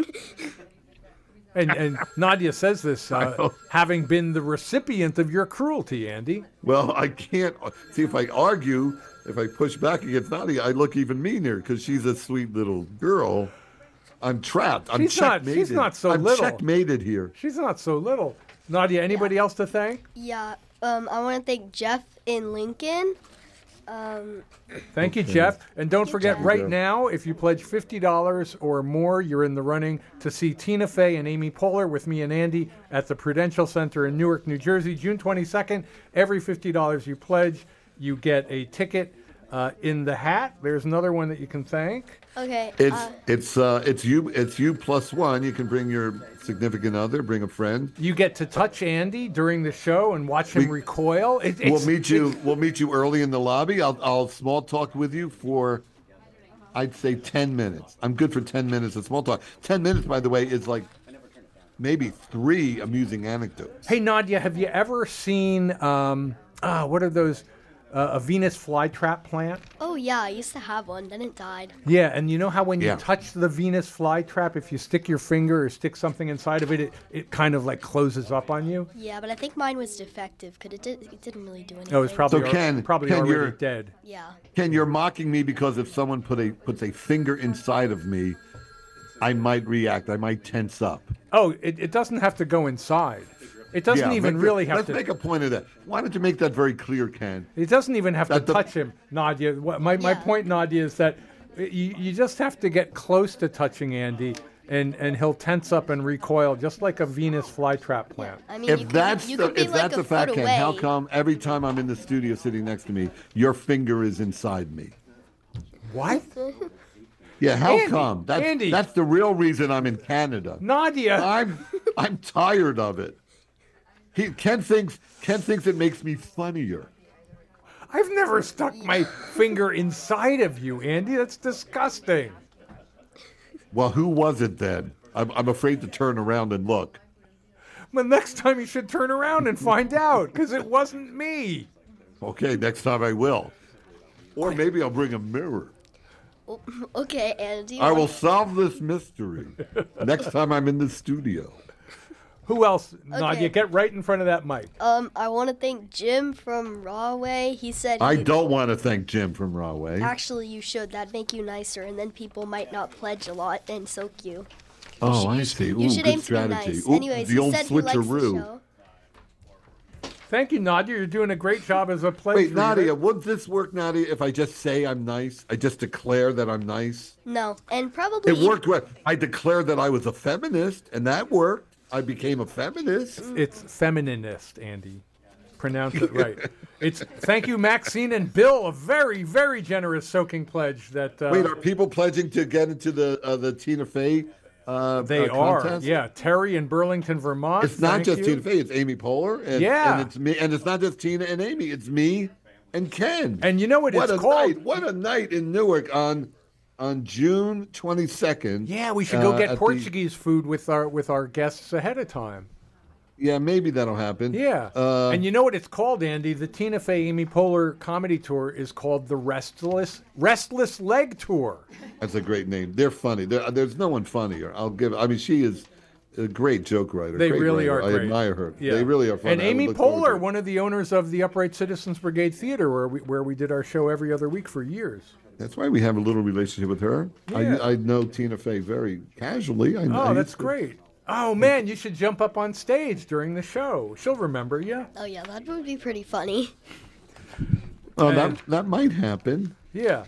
And, and Nadia says this, uh, having been the recipient of your cruelty, Andy. Well, I can't see if I argue, if I push back against Nadia, I look even meaner because she's a sweet little girl. I'm trapped. I'm She's not- checkmated. she's not so I'm little. checkmated here. She's not so little. Nadia, anybody else to thank? Yeah, um, I want to thank Jeff in Lincoln. Um, Thank you, Okay. Jeff. And don't you, forget, Jeff. right Jeff. now, if you pledge fifty dollars or more, you're in the running to see Tina Fey and Amy Poehler with me and Andy at the Prudential Center in Newark, New Jersey, June twenty-second. Every fifty dollars you pledge, you get a ticket uh, in the hat. There's another one that you can thank. okay. It's uh, it's uh it's you it's you plus one. You can bring your significant other, bring a friend. You get to touch Andy during the show and watch him We- recoil. It, We'll it's- meet you. We'll meet you early in the lobby. I'll I'll small talk with you for, I'd say ten minutes. I'm good for ten minutes of small talk. Ten minutes, by the way, is like maybe three amusing anecdotes. Hey, Nadia, have you ever seen, um, ah, what are those, uh, a Venus flytrap plant? oh, yeah, I used to have one. Then it died. Yeah, and you know how when you Yeah. touch the Venus flytrap, if you stick your finger or stick something inside of it, it, it kind of like closes up on you? Yeah, but I think mine was defective because it, did, it didn't really do anything. No, it's probably, So al- Ken- probably Ken, already you're- dead. Yeah. Ken, you're mocking me because if someone put a puts a finger inside of me, I might react. I might tense up. Oh, it, it doesn't have to go inside. It doesn't Yeah, even make really the- have let's to. make a point of that. Why don't you make that very clear, Ken? It doesn't even have to That the- touch him, Nadia. What, my, my Yeah. point, Nadia, is that you, you just have to get close to touching Andy, and, and he'll tense up and recoil just like a Venus flytrap plant. I mean, you If could, that's you the, could be if like that's a a fact, foot Ken, away. how come every time I'm in the studio sitting next to me, your finger is inside me? What? Yeah, how Andy, come? That's Andy. that's the real reason I'm in Canada. Nadia! I'm I'm tired of it. He Ken thinks Ken thinks it makes me funnier. I've never stuck my finger inside of you, Andy. That's disgusting. Well, who was it then? I'm I'm afraid to turn around and look. But next time you should turn around and find out, because it wasn't me. Okay, next time I will. Or maybe I'll bring a mirror. Okay, Andy. I will solve this mystery next time I'm in the studio. Who else? Nadia, get right in front of that mic. Um, I want to thank Jim from Rawway. He said I he- don't want to thank Jim from Rawway. Actually, you should. That'd make you nicer, and then people might not pledge a lot and soak you. Oh, should- I you see. should- Ooh, you should good aim to be strategy. nice. Ooh, Anyways, the he old said he likes the switcheroo. show. Thank you, Nadia. You're doing a great job as a pledge Wait, reader. Nadia, would this work, Nadia, if I just say I'm nice? I just declare that I'm nice? No, and probably It worked well. I declared that I was a feminist, and that worked. I became a feminist. It's femininist, Andy. Pronounce it right. It's thank you, Maxine and Bill. A very, very generous soaking pledge. That uh, Wait, are people pledging to get into the uh, the Tina Fey uh, they uh, are. contest? Yeah, Terry in Burlington, Vermont. It's not thank just you. Tina Fey. It's Amy Poehler. And, Yeah. and it's me. And it's not just Tina and Amy. It's me and Ken. And you know what what it's a called? night! What a night in Newark on on June twenty-second. Yeah, we should go uh, get at the- Portuguese food with our with our guests ahead of time. Yeah, maybe that'll happen. Yeah. Uh, and you know what it's called, Andy? The Tina Fey Amy Poehler comedy tour is called the Restless Restless Leg Tour. That's a great name. They're funny. There, there's no one funnier. I'll give. I mean, she is a great joke writer. They great really writer. are great. I admire her. Yeah. They really are funny. And I would Amy look forward to Poehler, it. one of the owners of the Upright Citizens Brigade Theater, where we where we did our show every other week for years. That's why we have a little relationship with her. Yeah. I, I know Tina Fey very casually. I know. Oh, I that's used to- great. Oh man, you should jump up on stage during the show. She'll remember you. Oh yeah, that would be pretty funny. Oh, And- that that might happen. Yeah.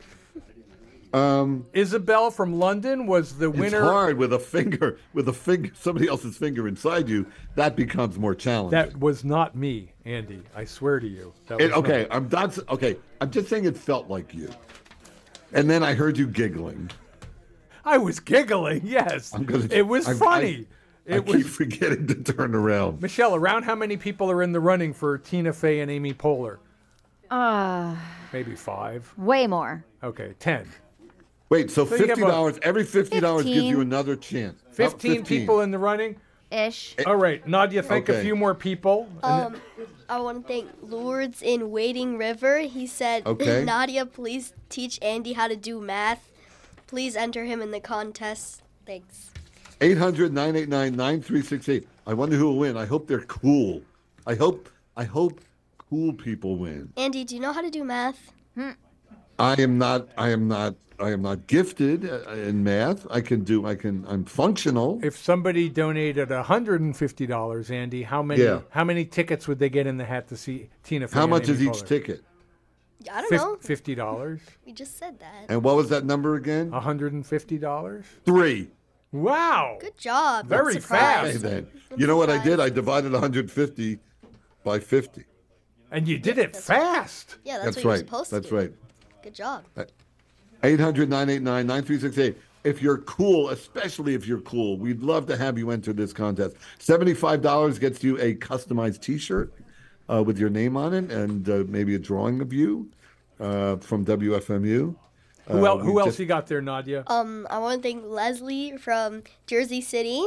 Um, Isabel from London was the it's winner. hard with a finger, with a finger, somebody else's finger inside you. That becomes more challenging. That was not me, Andy. I swear to you. That It, was okay, not- I'm not. Okay, I'm just saying it felt like you. And then I heard you giggling. I was giggling. Yes. I'm gonna. It was I'm- funny. I, I it was. keep forgetting to turn around. Michelle, around how many people are in the running for Tina Fey and Amy Poehler? Uh, Maybe five. way more. Okay, ten. Wait, so So you have fifty dollars. Every fifty dollars gives fifteen. you another chance. Oh, Fifteen people in the running. ish. All right, Nadia, thank a Okay. few more people. And Um, I want to thank Lourdes in Wading River. He said, Okay. Nadia, please teach Andy how to do math. Please enter him in the contest. Thanks. eight hundred, nine eight nine, nine three six eight. I wonder who will win. I hope they're cool. I hope I hope cool people win. Andy, do you know how to do math? I am not I am not I am not gifted uh, in math. I can do I can I'm functional. if somebody donated one hundred fifty dollars, Andy, how many Yeah. how many tickets would they get in the hat to see Tina Fey? How and much Amy is each Poehler? ticket? I don't Fif- know. fifty dollars. We just said that. And what was that number again? one hundred fifty dollars. Three. Wow. Good job. I'm Very surprised. Hey, fast. then. You know what I did? I divided one hundred fifty by fifty. And you did it fast. Yeah, that's, That's what you're right. supposed to That's do. right. Good job. eight hundred, nine eight nine, nine three six eight. If you're cool, especially if you're cool, we'd love to have you enter this contest. seventy-five dollars gets you a customized T-shirt uh, with your name on it and uh, maybe a drawing of you uh, from W F M U. Who, el- Uh, who we else just- you got there, Nadia? Um, I want to thank Leslie from Jersey City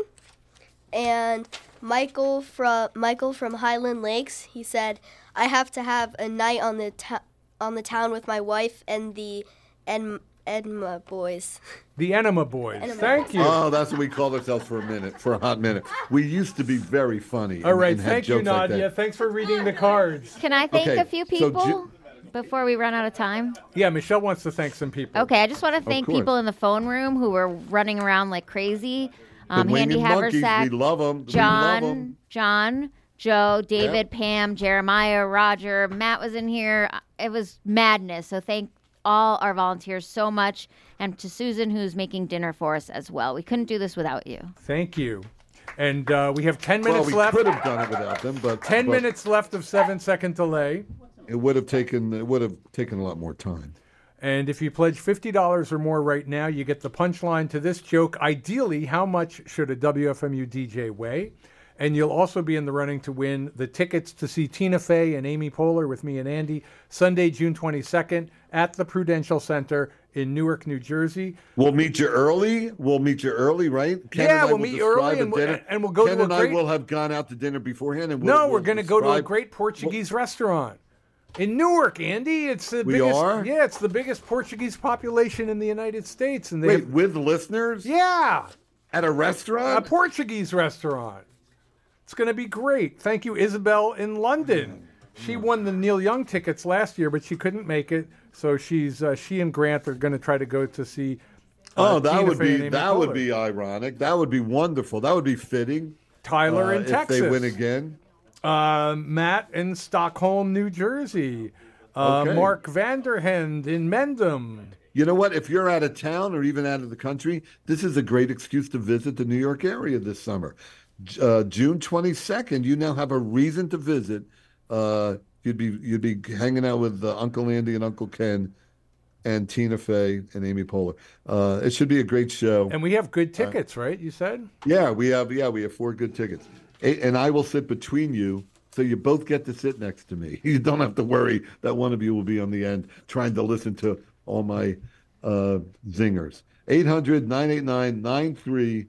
and Michael from Michael from Highland Lakes. He said, "I have to have a night on the ta- on the town with my wife and the Ed- Edma boys." The Enema Boys. Enema Thank Boys. you. Oh, that's what we called ourselves for a minute, for a hot minute. We used to be very funny. All and- right, and had thank you, jokes like Nadia. that. Thanks for reading the cards. Can I thank Okay, a few so people Ju- before we run out of time? Yeah, Michelle wants to thank some people. Okay, I just want to thank course. people in the phone room who were running around like crazy. The Um, Handy Winged Monkeys, Haversack, we love them. John, We love 'em. John, Joe, David, Pam, Jeremiah, Roger, Matt was in here. It was madness. So thank all our volunteers so much, and to Susan, who's making dinner for us as well. We couldn't do this without you. Thank you. And uh, we have ten Well, minutes we left. could have done it without them, but ten but minutes left of seven second delay. It would have taken. It would have taken a lot more time. And if you pledge fifty dollars or more right now, you get the punchline to this joke. Ideally, how much should a W F M U D J weigh? And you'll also be in the running to win the tickets to see Tina Fey and Amy Poehler with me and Andy Sunday, June twenty-second at the Prudential Center in Newark, New Jersey. We'll meet you early. We'll meet you early, right? Ken Yeah, and I we'll will meet you early describe and a we'll- dinner. and we'll go Ken to a and great- I will have gone out to dinner beforehand. And we'll, No, we'll we're going to go to a describe- great Portuguese restaurant in Newark, Andy. It's the We biggest. are? Yeah, it's the biggest Portuguese population in the United States, and they Wait, have, with listeners yeah, at a a restaurant. Portuguese restaurant. It's going to be great. Thank you, Isabel in London. She won the Neil Young tickets last year, but she couldn't make it. So she's uh, she and Grant are going to try to go to see. Uh, oh, that Tina would Fey and be Amy that would Poehler. be ironic. That would be wonderful. That would be fitting. Tyler uh, in if Texas. they win again. Uh, Matt in Stockholm, New Jersey. Uh, Okay. Mark Vanderhend in Mendham. You know what? If you're out of town or even out of the country, this is a great excuse to visit the New York area this summer. J- Uh, June twenty-second, you now have a reason to visit. Uh, you'd be you'd be hanging out with uh, Uncle Andy and Uncle Ken, and Tina Fey and Amy Poehler. Uh, it should be a great show. And we have good tickets, right? You said? Yeah, we have yeah we have four good tickets, A- and I will sit between you, so you both get to sit next to me. You don't have to worry that one of you will be on the end trying to listen to all my uh, zingers. eight hundred, nine eight nine, nine three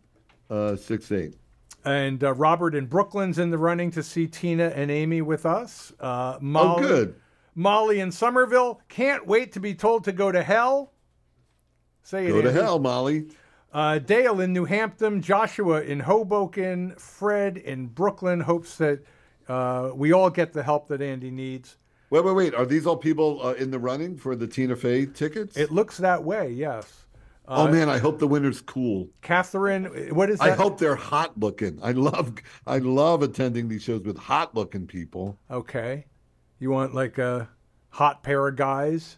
six eight. And uh, Robert in Brooklyn's in the running to see Tina and Amy with us. Uh, Molly, Oh, good. Molly in Somerville can't wait to be told to go to hell. Say it. Go to Andy. hell, Molly. Uh, Dale in New Hampton, Joshua in Hoboken, Fred in Brooklyn hopes that uh, we all get the help that Andy needs. Wait, wait, wait. Are these all people uh, in the running for the Tina Fey tickets? It looks that way, yes. oh man, I hope the winner's cool. Catherine, what is that? I hope they're hot looking. I love, I love attending these shows with hot looking people. Okay. You want like a hot pair of guys?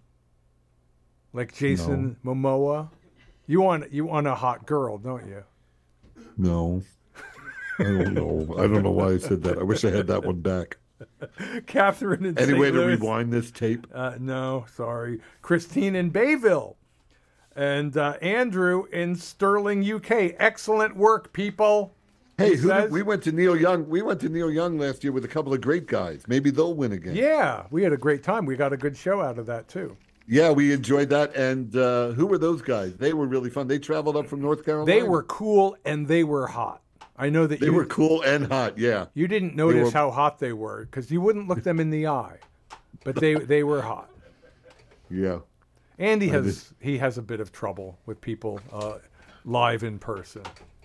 Like Jason Momoa? You want you want a hot girl, don't you? No, I don't know. I don't know why I said that. I wish I had that one back. Catherine in Any Saint way to Louis. rewind this tape? Uh, no, sorry. Christine in Bayville. And uh, Andrew in Sterling, U K. Excellent work, people. Hey, He who says- did, we went to Neil Young. We went to Neil Young last year with a couple of great guys. Maybe they'll win again. Yeah, we had a great time. We got a good show out of that, too. Yeah, we enjoyed that. And uh, who were those guys? They were really fun. They traveled up from North Carolina. They were cool and they were hot. I know that They you were cool and hot, yeah. you didn't notice were- how hot they were because you wouldn't look them in the eye, but they they were hot. Yeah. Andy I has just- he has a bit of trouble with people uh, live in person.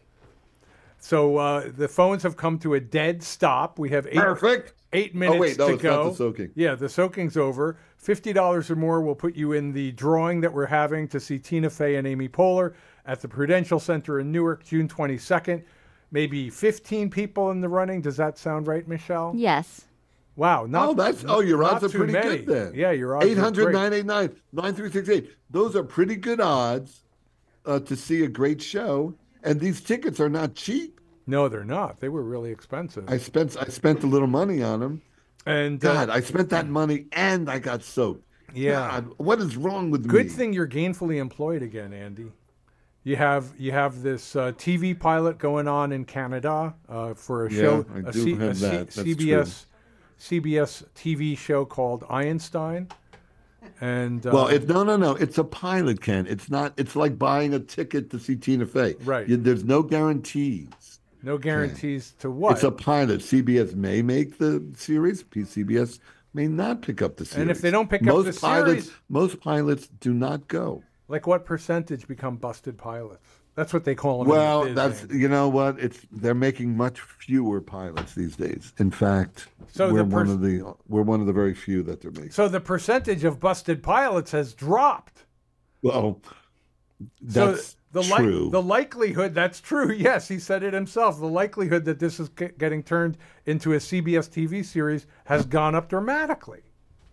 So uh, the phones have come to a dead stop. We have eight, Perfect. eight minutes Oh, wait, no, to it's go. not the soaking. Yeah, the soaking's over. fifty dollars or more will put you in the drawing that we're having to see Tina Fey and Amy Poehler at the Prudential Center in Newark, June twenty-second. Maybe fifteen people in the running. Does that sound right, Michelle? Yes. Wow. Not, Oh, that's oh, your odds not are too pretty many. good then. Yeah, your odds eight hundred, are great. nine eight nine, nine three six eight. Those are pretty good odds uh, to see a great show. And these tickets are not cheap. No, they're not. They were really expensive. I spent I spent a little money on them. and uh, God, I spent that money and I got soaked. Yeah. God, what is wrong with me? good thing you're gainfully employed again, Andy. You have you have this uh, T V pilot going on in Canada uh, for a Yeah, show, I a, do C- have a C- that. That's C B S C B S T V show called Einstein. And uh, Well, it's no, no, no. It's a pilot, Ken. It's not. It's like buying a ticket to see Tina Fey. Right. You, there's no guarantees. no guarantees to what. It's a pilot. C B S may make the series. C B S may not pick up the series. And if they don't pick up most the pilots, series- most pilots do not go. Like what percentage become busted pilots? That's what they call them. Well, in the biz, that's Andy. you know what? It's they're making much fewer pilots these days. In fact, So we're the one pers- of the we're one of the very few that they're making. So the percentage of busted pilots has dropped. Well, that's so the li- true. the likelihood that's true. Yes, he said it himself. The likelihood that this is ge- getting turned into a C B S T V series has gone up dramatically.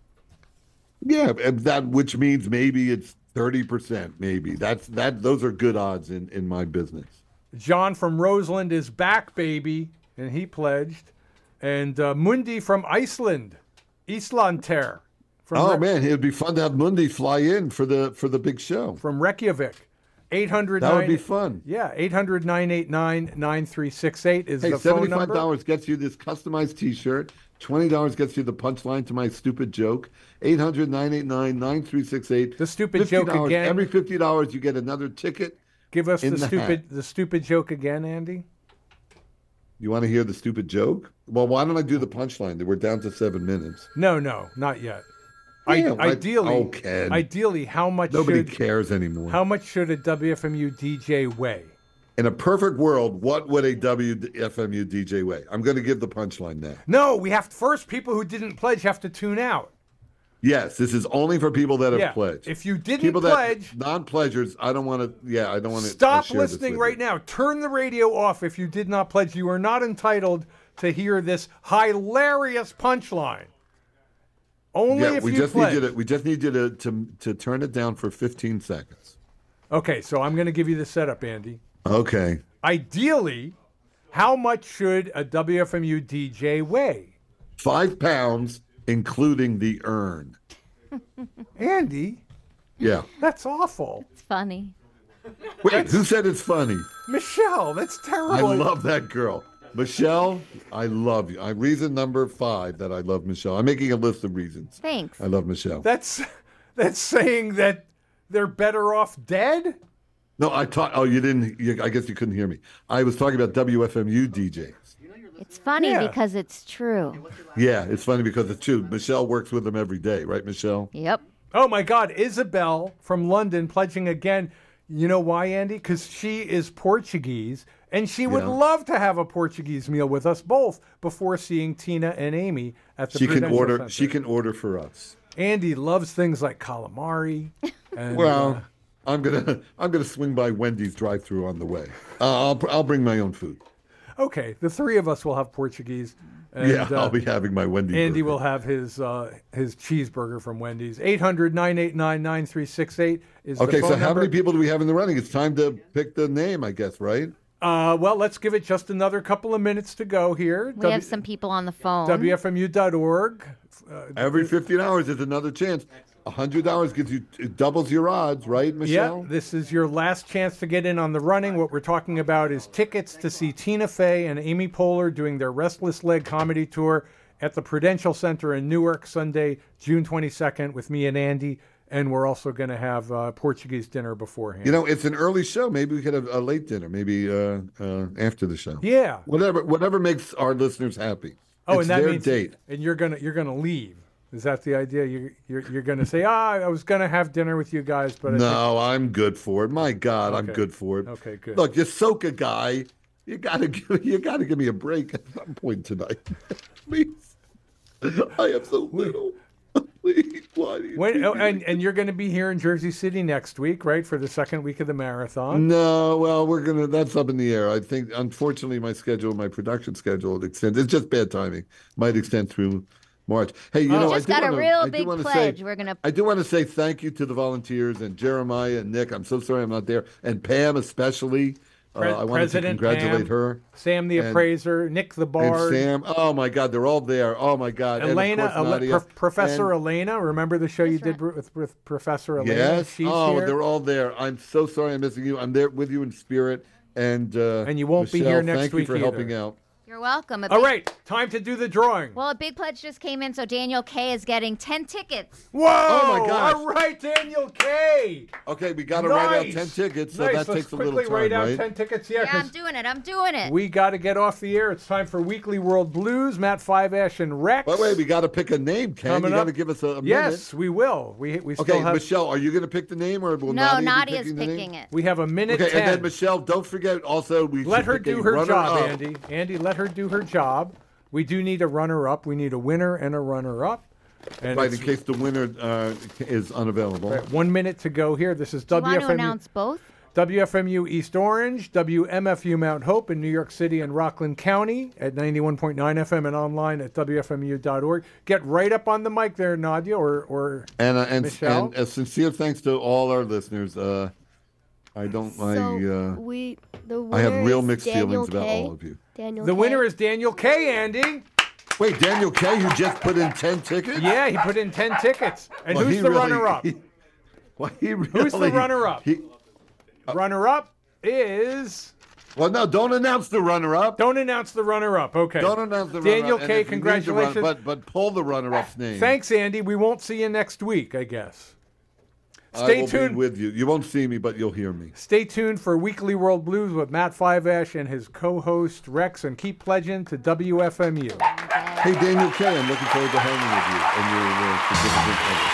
Yeah, and that which means maybe it's thirty percent. Maybe that's that. Those are good odds in in my business. John from Roseland is back, baby, and he pledged. And uh, Mundi from Iceland, Islanter, from Oh Re- man, it'd be fun to have Mundi fly in for the for the big show. from Reykjavik, eight hundred. That would be fun. Yeah, eight hundred nine eight nine nine three six eight is Hey, the phone seventy-five number. dollars gets you this customized T-shirt. Twenty dollars gets you the punchline to my stupid joke. Eight hundred nine eight nine nine three six eight. The stupid joke again. Every fifty dollars, you get another ticket. Give us in the the stupid hat. the stupid joke again, Andy. You want to hear the stupid joke? Well, why don't I do the punchline? We're down to seven minutes. No, no, not yet. Yeah, I, I- ideally, oh, Ken. ideally, how much Nobody should cares anymore. how much should a W F M U D J weigh? In a perfect world, what would a W F M U D J weigh? I'm going to give the punchline now. No, we have first. People who didn't pledge have to tune out. Yes, this is only for people that have Yeah. pledged. If you didn't people pledge, that non-pledgers, I don't want to. Yeah, I don't want to. stop listening right now. Turn the radio off if you did not pledge. You are not entitled to hear this hilarious punchline. Only Yeah, if we you just pledge. need you to. We just need you to to to turn it down for fifteen seconds. Okay, so I'm going to give you the setup, Andy. Okay. Ideally, how much should a W F M U D J weigh? Five pounds, including the urn. Andy, Yeah. that's awful. It's funny. Wait, who said it's funny? Michelle, that's I terrible. love that girl. Michelle, I love you. I reason number five that I love Michelle. I'm making a list of reasons. Thanks. I love Michelle. That's that's saying that they're better off dead? No, I taught. Oh, you didn't. You, I guess you couldn't hear me. I was talking about W F M U D Js. It's funny Yeah. because it's true. Yeah, it's funny because it's true. Michelle works with them every day, right, Michelle? Yep. Oh my God, Isabel from London pledging again. You know why, Andy? Because she is Portuguese, and she would Yeah. love to have a Portuguese meal with us both before seeing Tina and Amy at the She can Prudential order. Center. She can order for us. Andy loves things like calamari. And, Well, uh, I'm gonna. I'm gonna swing by Wendy's drive-through on the way. Uh, I'll. I'll bring my own food. okay, the three of us will have Portuguese. And, yeah, uh, I'll be having my Wendy's. Andy burger. will have his uh, his cheeseburger from Wendy's. eight hundred nine eight nine nine three six eight is Okay, the phone so how number. many people do we have in the running? It's time to pick the name, I guess, right? Uh, well, let's give it just another couple of minutes to go here. We have some people on the phone. W F M U dot org. Uh, Every fifty dollars is another chance. A hundred dollars gives you it doubles your odds, right, yeah, Michelle? this is your last chance to get in on the running. What we're talking about is tickets to see Tina Fey and Amy Poehler doing their Restless Leg comedy tour at the Prudential Center in Newark, Sunday, June twenty-second, with me and Andy and we're also going to have uh, Portuguese dinner beforehand. You know, it's an early show. Maybe we could have a late dinner, maybe uh, uh, after the show. Yeah. Whatever whatever makes our listeners happy. Oh, it's and that their means, date. and you're gonna you're gonna leave. Is that the idea? You you're you're gonna say, ah, I was gonna have dinner with you guys, but I no, I'm good for it. My God, Okay. I'm good for it. Okay, good. Look, you Soka guy, you gotta give, you gotta give me a break at some point tonight, please. I am so little. Please, why do you When, keep oh, me and like and you're going to be here in Jersey City next week, right, for the second week of the marathon? No, well, we're gonna. That's up in the air. I think, unfortunately, my schedule, my production schedule, extends. It's just bad timing. Might extend through March. Hey, you Oh. know, Just I do got a wanna, real I do big wanna pledge. Say, We're gonna. I do want to say thank you to the volunteers and Jeremiah and Nick. I'm so sorry I'm not there, and Pam especially. Uh, Pre- I wanted President to congratulate Pam, her. Sam the and- appraiser, Nick the And bard, Sam. Oh my God, they're all there. Oh my God. And of Elena, course, Ele- Nadia. Prof- Professor And- Elena. Remember the show you That's did with, with Professor Elena? Yes. She's oh, here. they're all there. I'm so sorry I'm missing you. I'm there with you in spirit. And uh, And you won't be Michelle, here next thank week you for either. helping out. You're welcome. A All big- right, time to do the drawing. Well, a big pledge just came in, so Daniel K is getting ten tickets. Whoa! Oh, my gosh. All right, Daniel K. Okay, we got to write out Nice. ten tickets, so Nice. that Let's takes a little quickly time, write out right? ten tickets. Yeah, Yeah, I'm 'cause doing it. I'm doing it. we got to get off the air. It's time for Weekly World Blues. Matt Five Ash and Rex. Wait, wait, we got to pick a name, Ken. Coming you got to up. give us a, a Yes, we will. We we minute. still Okay, have Michelle, are you going to pick the name, or will no, Nadia be Nadia's picking the picking name? it. we have a minute Okay, ten. and then Michelle, don't forget also we Let should her pick do a her job, runner-up. Andy. Andy, let her do her job. We do need a runner-up. We need a winner and a runner-up. And Right, it's- in case the winner uh, is unavailable. right, one minute to go here. This is Do you want to W F M U, announce both? W F M U East Orange, W M F U Mount Hope in New York City and Rockland County at ninety-one point nine F M and online at W F M U dot org. Get right up on the mic there, Nadia, or, or And uh, and, Michelle? and a sincere thanks to all our listeners. Uh, I don't. So I uh, we the winner I have real is mixed Daniel feelings about K. all of you. Daniel the K. winner is Daniel K, Andy. Wait, Daniel K, who just put in ten tickets? Yeah, he put in ten tickets. And Well, who's he the really- runner-up? he- well, he really, Who's the runner-up? he- Runner-up is... well, no, don't announce the runner-up. Don't announce the runner-up. Okay. Don't announce the Daniel runner-up. And K, if you need the run- congratulations. but but pull the runner-up's name. Thanks, Andy. We won't see you next week, I guess. I Stay will tuned. be with you. You won't see me, but you'll hear me. Stay tuned for Weekly World Blues with Matt Five Ash and his co-host Rex, and keep pledging to W F M U. Hey, Daniel K, I'm looking forward to hanging with you and your uh, significant other.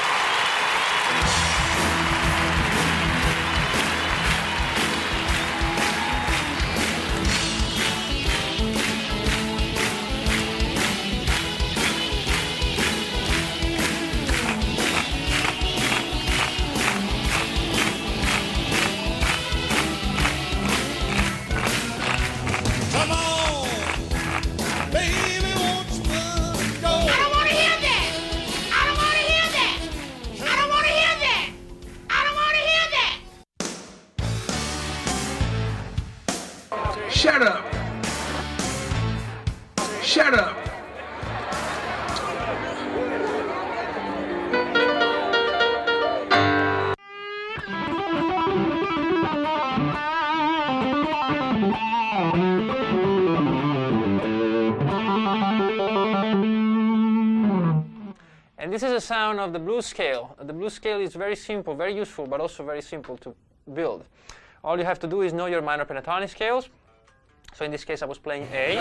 Come on, baby, won't you go? I don't want to hear that. I don't want to hear that. I don't want to hear that. I don't want to hear that. Shut up. Shut up. And this is a sound of the blues scale. The blues scale is very simple, very useful, but also very simple to build. All you have to do is know your minor pentatonic scales. So in this case, I was playing A.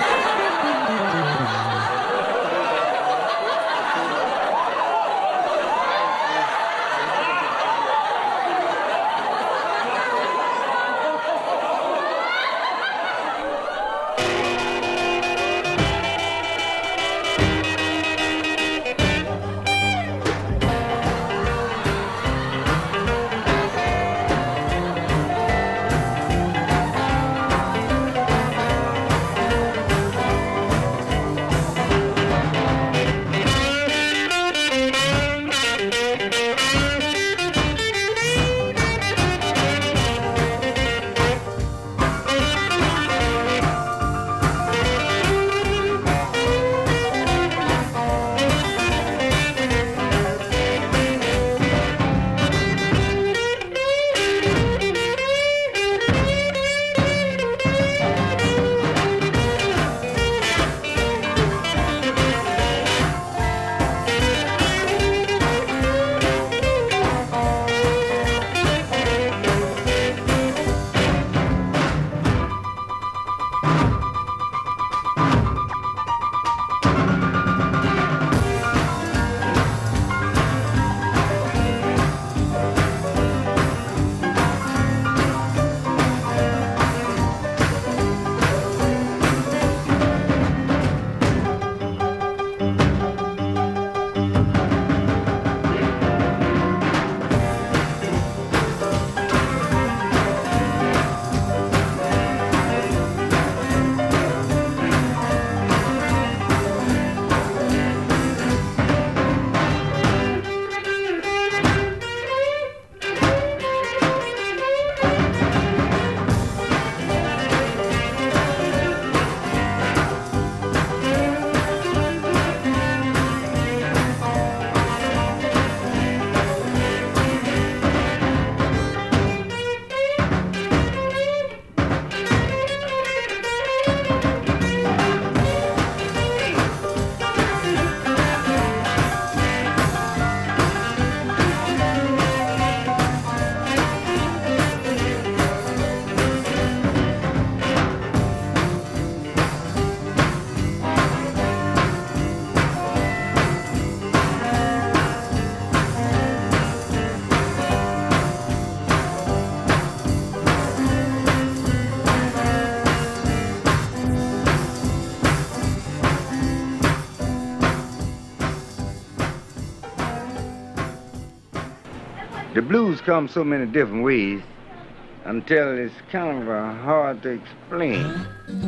The blues come so many different ways until it's kind of uh, hard to explain.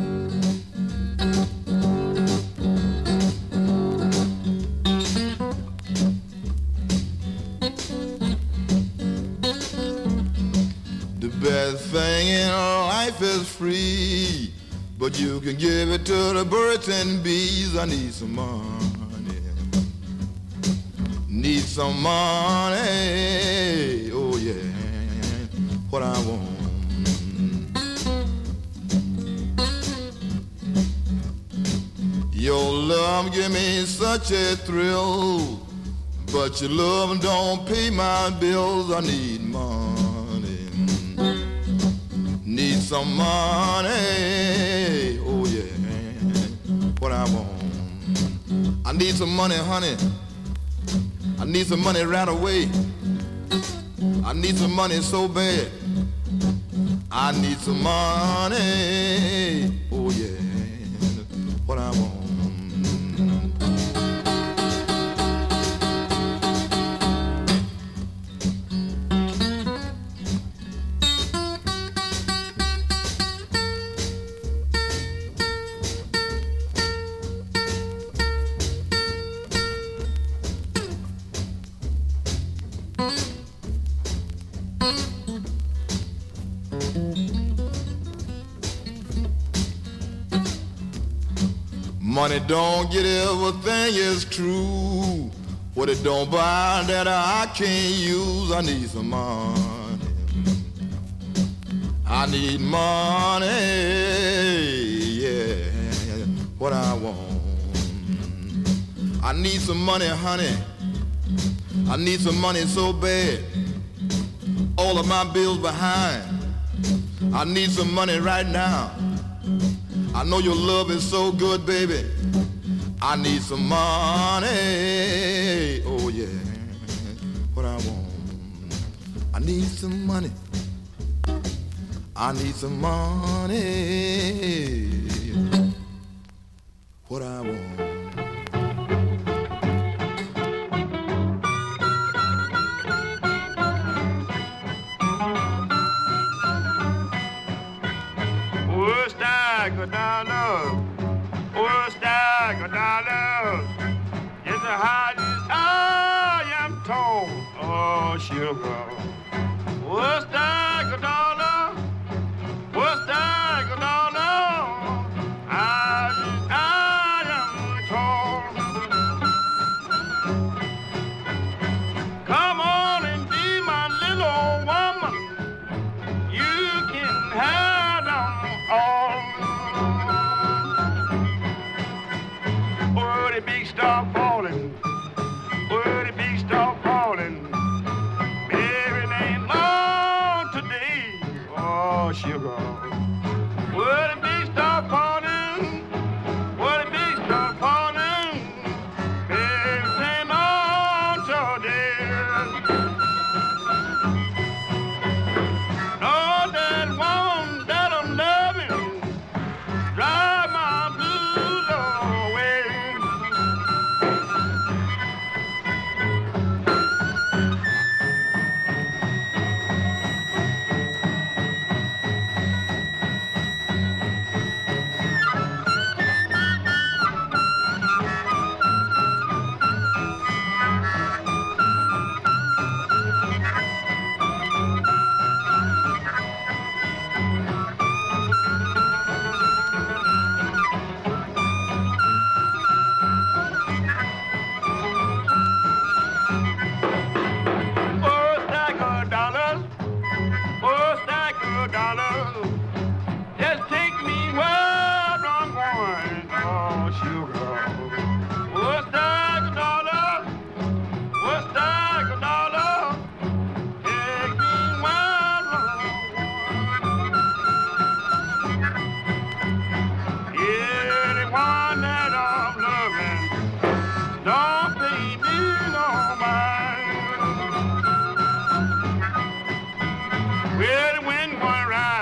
The best thing in life is free, but you can give it to the birds and bees. I need some money. Need some money, oh yeah, what I want. Your love give me such a thrill, but your love don't pay my bills. I need money, need some money, oh yeah, what I want. I need some money, honey. I need some money right away. I need some money so bad. I need some money. Oh yeah, what I want. Money don't get everything is true. What it don't buy that I can't use. I need some money. I need money, yeah, what I want. I need some money, honey. I need some money so bad. All of my bills behind. I need some money right now. I know your love is so good, baby. I need some money. Oh, yeah. What I want. I need some money. I need some money. What I want. Dollars, oh, stack of dollars. It's the hardest I am told. Oh, sugar. Oh, stack of dollars, oh, stack of dollars. I, I am told. Come on and be my little woman. You can have them all. The big star falling, oh, the big star falling. Baby, it ain't long today, oh, sugar. Oh, the big star falling, oh, the big star falling. Baby, it ain't long today. No, that woman that I'm loving drive my blues away.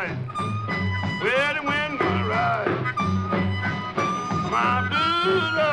My blue love.